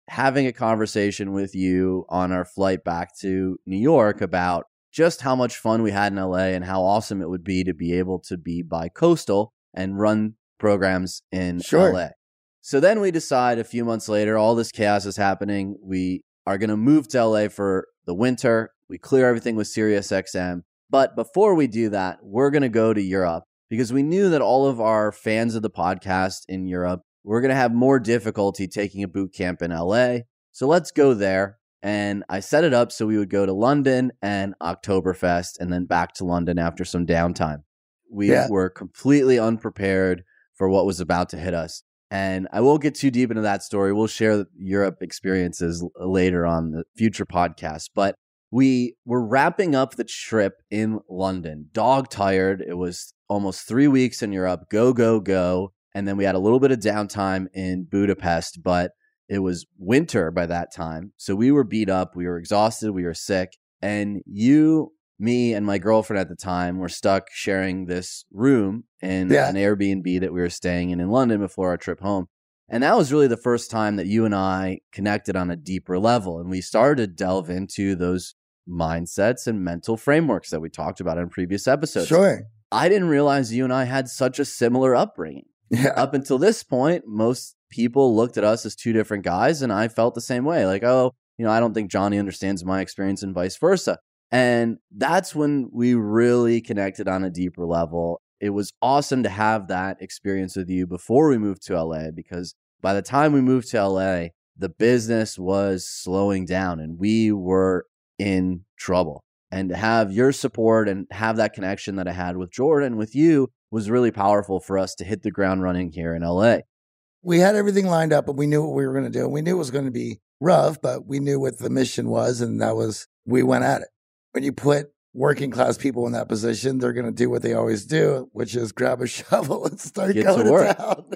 having a conversation with you on our flight back to New York about just how much fun we had in L A and how awesome it would be to be able to be bi-coastal and run programs in Sure. L A. So then we decide a few months later, all this chaos is happening. We are going to move to L A for the winter. We clear everything with SiriusXM. But before we do that, we're going to go to Europe because we knew that all of our fans of the podcast in Europe were going to have more difficulty taking a boot camp in L A. So let's go there. And I set it up so we would go to London and Oktoberfest and then back to London after some downtime. We Yeah. were completely unprepared for what was about to hit us. And I won't get too deep into that story. We'll share Europe experiences l- later on the future podcast. But we were wrapping up the trip in London, dog tired. It was almost three weeks in Europe, go, go, go. And then we had a little bit of downtime in Budapest, but it was winter by that time. So we were beat up. We were exhausted. We were sick. And you, me, and my girlfriend at the time were stuck sharing this room in Yeah. an Airbnb that we were staying in in London before our trip home. And that was really the first time that you and I connected on a deeper level. And we started to delve into those mindsets and mental frameworks that we talked about in previous episodes. Sure. I didn't realize you and I had such a similar upbringing. Yeah. Up until this point, most people looked at us as two different guys, and I felt the same way. Like, oh, you know, I don't think Johnny understands my experience and vice versa. And that's when we really connected on a deeper level. It was awesome to have that experience with you before we moved to L A, because by the time we moved to L A, the business was slowing down and we were in trouble. And to have your support and have that connection that I had with Jordan, with you, was really powerful for us to hit the ground running here in L A. We had everything lined up and we knew what we were going to do. We knew it was going to be rough, but we knew what the mission was, and that was we went at it. When you put working class people in that position, they're going to do what they always do, which is grab a shovel and start Get going to work. town.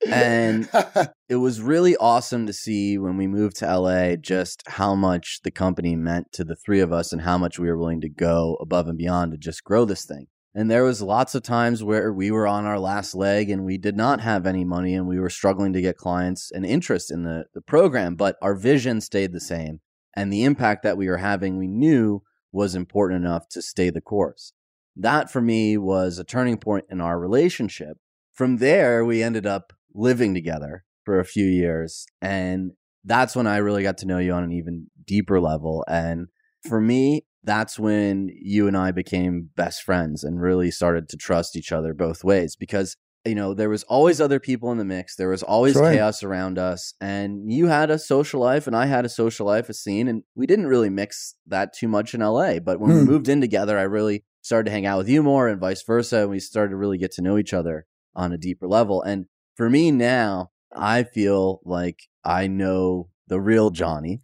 And it was really awesome to see when we moved to L A just how much the company meant to the three of us and how much we were willing to go above and beyond to just grow this thing. And there was lots of times where we were on our last leg and we did not have any money and we were struggling to get clients and interest in the, the program, but our vision stayed the same. And the impact that we were having, we knew was important enough to stay the course. That for me was a turning point in our relationship. From there, we ended up living together for a few years. And that's when I really got to know you on an even deeper level. And for me, that's when you and I became best friends and really started to trust each other both ways, because, you know, there was always other people in the mix. There was always Sure. chaos around us, and you had a social life and I had a social life, a scene, and we didn't really mix that too much in L A. But when we Hmm. moved in together, I really started to hang out with you more and vice versa. And we started to really get to know each other on a deeper level. And for me now, I feel like I know the real Johnny.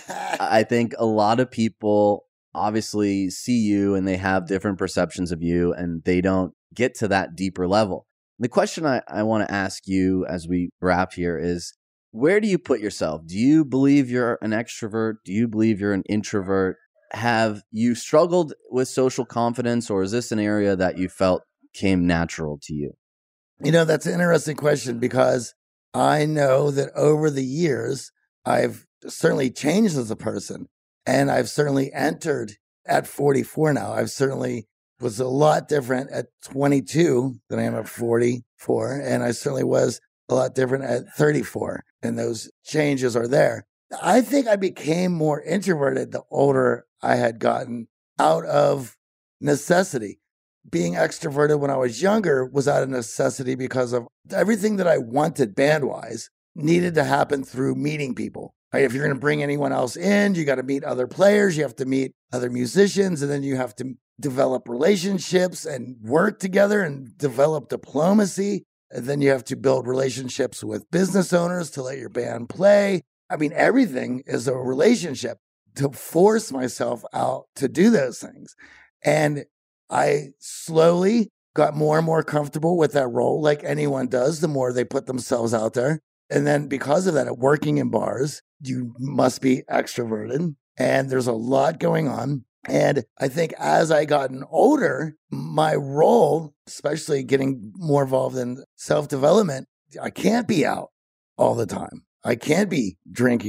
I think a lot of people obviously see you and they have different perceptions of you and they don't get to that deeper level. The question I, I want to ask you as we wrap here is, where do you put yourself? Do you believe you're an extrovert? Do you believe you're an introvert? Have you struggled with social confidence, or is this an area that you felt came natural to you? You know, that's an interesting question, because I know that over the years, I've certainly changed as a person, and I've certainly entered at forty-four now. I've certainly was a lot different at twenty-two than I am at forty-four. And I certainly was a lot different at thirty-four. And those changes are there. I think I became more introverted the older I had gotten, out of necessity. Being extroverted when I was younger was out of necessity because of everything that I wanted band-wise needed to happen through meeting people. Right? If you're going to bring anyone else in, you got to meet other players, you have to meet other musicians, and then you have to develop relationships and work together and develop diplomacy. And then you have to build relationships with business owners to let your band play. I mean, everything is a relationship. To force myself out to do those things. And I slowly got more and more comfortable with that role, like anyone does, the more they put themselves out there. And then because of that, at working in bars, you must be extroverted, and there's a lot going on. And I think as I gotten older, my role, especially getting more involved in self-development, I can't be out all the time. I can't be drinking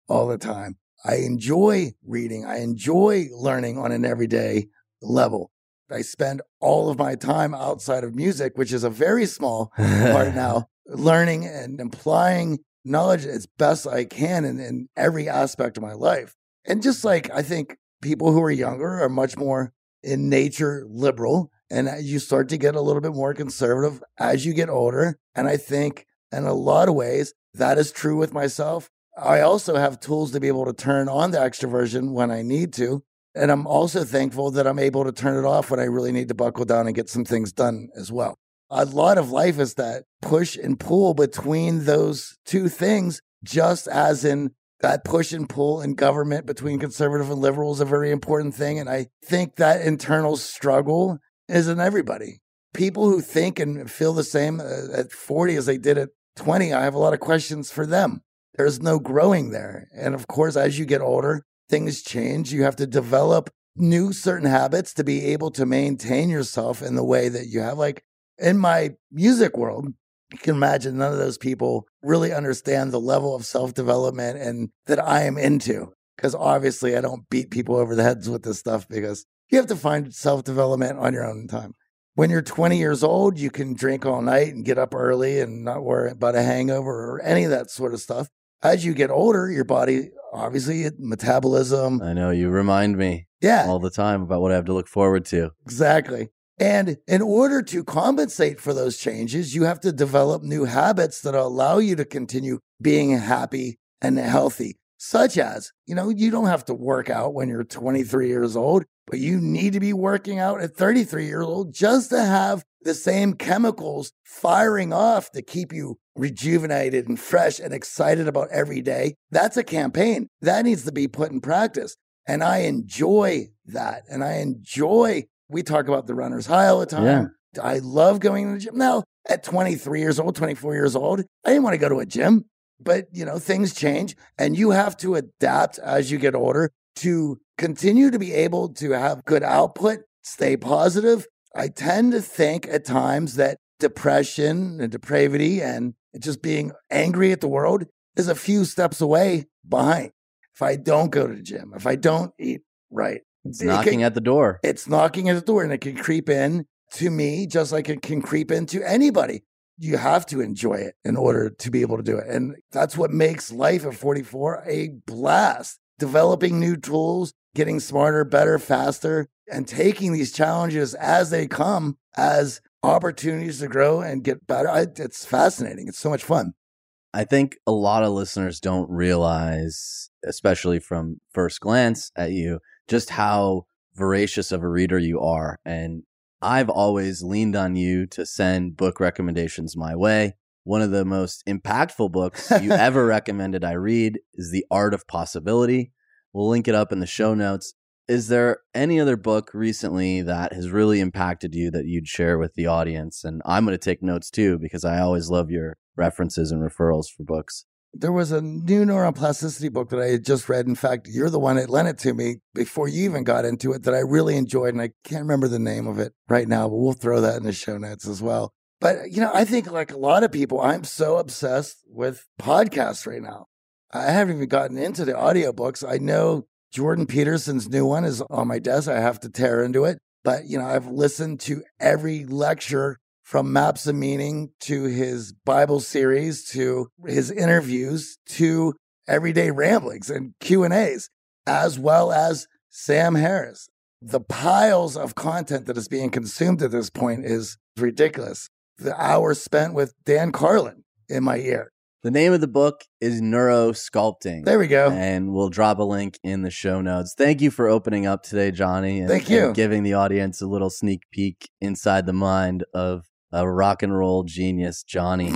all the time. I enjoy reading. I enjoy learning on an everyday level. I spend all of my time outside of music, which is a very small part now, learning and applying knowledge as best I can in, in every aspect of my life. And just like I think people who are younger are much more in nature liberal, and you start to get a little bit more conservative as you get older. And I think in a lot of ways that is true with myself. I also have tools to be able to turn on the extroversion when I need to. And I'm also thankful that I'm able to turn it off when I really need to buckle down and get some things done as well. A lot of life is that push and pull between those two things, just as in that push and pull in government between conservative and liberal is a very important thing. And I think that internal struggle is in everybody. People who think and feel the same at forty as they did at twenty, I have a lot of questions for them. There's no growing there. And of course, as you get older, things change. You have to develop new certain habits to be able to maintain yourself in the way that you have. Like in my music world, you can imagine none of those people really understand the level of self-development and that I am into. Because obviously I don't beat people over the heads with this stuff because you have to find self-development on your own time. When you're twenty years old, you can drink all night and get up early and not worry about a hangover or any of that sort of stuff. As you get older, your body, obviously, metabolism. I know, you remind me yeah. all the time about what I have to look forward to. Exactly. And in order to compensate for those changes, you have to develop new habits that allow you to continue being happy and healthy, such as, you know, you don't have to work out when you're twenty-three years old, but you need to be working out at thirty-three years old just to have the same chemicals firing off to keep you rejuvenated and fresh and excited about every day. That's a campaign that needs to be put in practice. And I enjoy that. And I enjoy, we talk about the runner's high all the time. Yeah. I love going to the gym. Now, at twenty-three years old, twenty-four years old, I didn't want to go to a gym, but you know, things change and you have to adapt as you get older to continue to be able to have good output, stay positive. I tend to think at times that depression and depravity and just being angry at the world is a few steps away behind. If I don't go to the gym, if I don't eat right, it's it knocking can, at the door. It's knocking at the door and it can creep in to me just like it can creep into anybody. You have to enjoy it in order to be able to do it. And that's what makes life at forty-four a blast. Developing new tools, getting smarter, better, faster, and taking these challenges as they come as opportunities to grow and get better. I, it's fascinating. It's so much fun. I think a lot of listeners don't realize, especially from first glance at you, just how voracious of a reader you are. And I've always leaned on you to send book recommendations my way. One of the most impactful books you ever recommended I read is The Art of Possibility. We'll link it up in the show notes. Is there any other book recently that has really impacted you that you'd share with the audience? And I'm going to take notes too, because I always love your references and referrals for books. There was a new neuroplasticity book that I had just read. In fact, you're the one that lent it to me before you even got into it that I really enjoyed. And I can't remember the name of it right now, but we'll throw that in the show notes as well. But, you know, I think like a lot of people, I'm so obsessed with podcasts right now. I haven't even gotten into the audiobooks. I know Jordan Peterson's new one is on my desk. I have to tear into it. But, you know, I've listened to every lecture from Maps of Meaning to his Bible series to his interviews to Everyday Ramblings and Q and A's, as well as Sam Harris. The piles of content that is being consumed at this point is ridiculous. The hours spent with Dan Carlin in my ear. The name of the book is Neurosculpting. There we go. And we'll drop a link in the show notes. Thank you for opening up today, Johnny. And, Thank you. And giving the audience a little sneak peek inside the mind of a rock and roll genius, Johnny.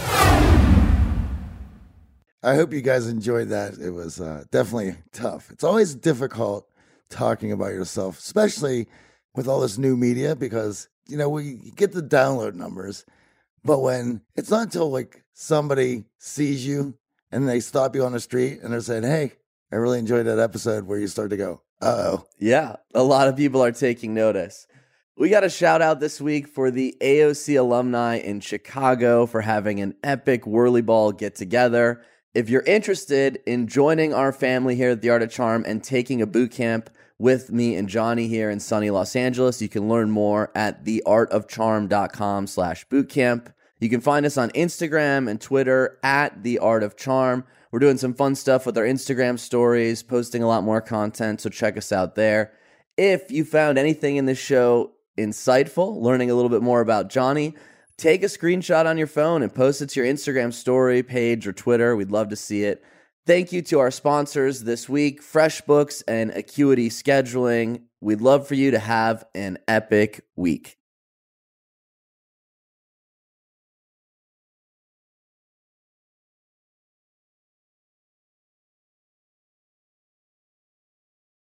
I hope you guys enjoyed that. It was uh, definitely tough. It's always difficult talking about yourself, especially with all this new media, because, you know, we get the download numbers, but when it's not until like somebody sees you and they stop you on the street and they're saying, hey, I really enjoyed that episode, where you start to go, uh-oh. Yeah, a lot of people are taking notice. We got a shout out this week for the A O C alumni in Chicago for having an epic Whirly Ball get together. If you're interested in joining our family here at The Art of Charm and taking a boot camp with me and Johnny here in sunny Los Angeles, you can learn more at theartofcharm.com slash bootcamp. You can find us on Instagram and Twitter at The Art of Charm. We're doing some fun stuff with our Instagram stories, posting a lot more content, so check us out there. If you found anything in this show insightful, learning a little bit more about Johnny, take a screenshot on your phone and post it to your Instagram story page or Twitter. We'd love to see it. Thank you to our sponsors this week, FreshBooks and Acuity Scheduling. We'd love for you to have an epic week.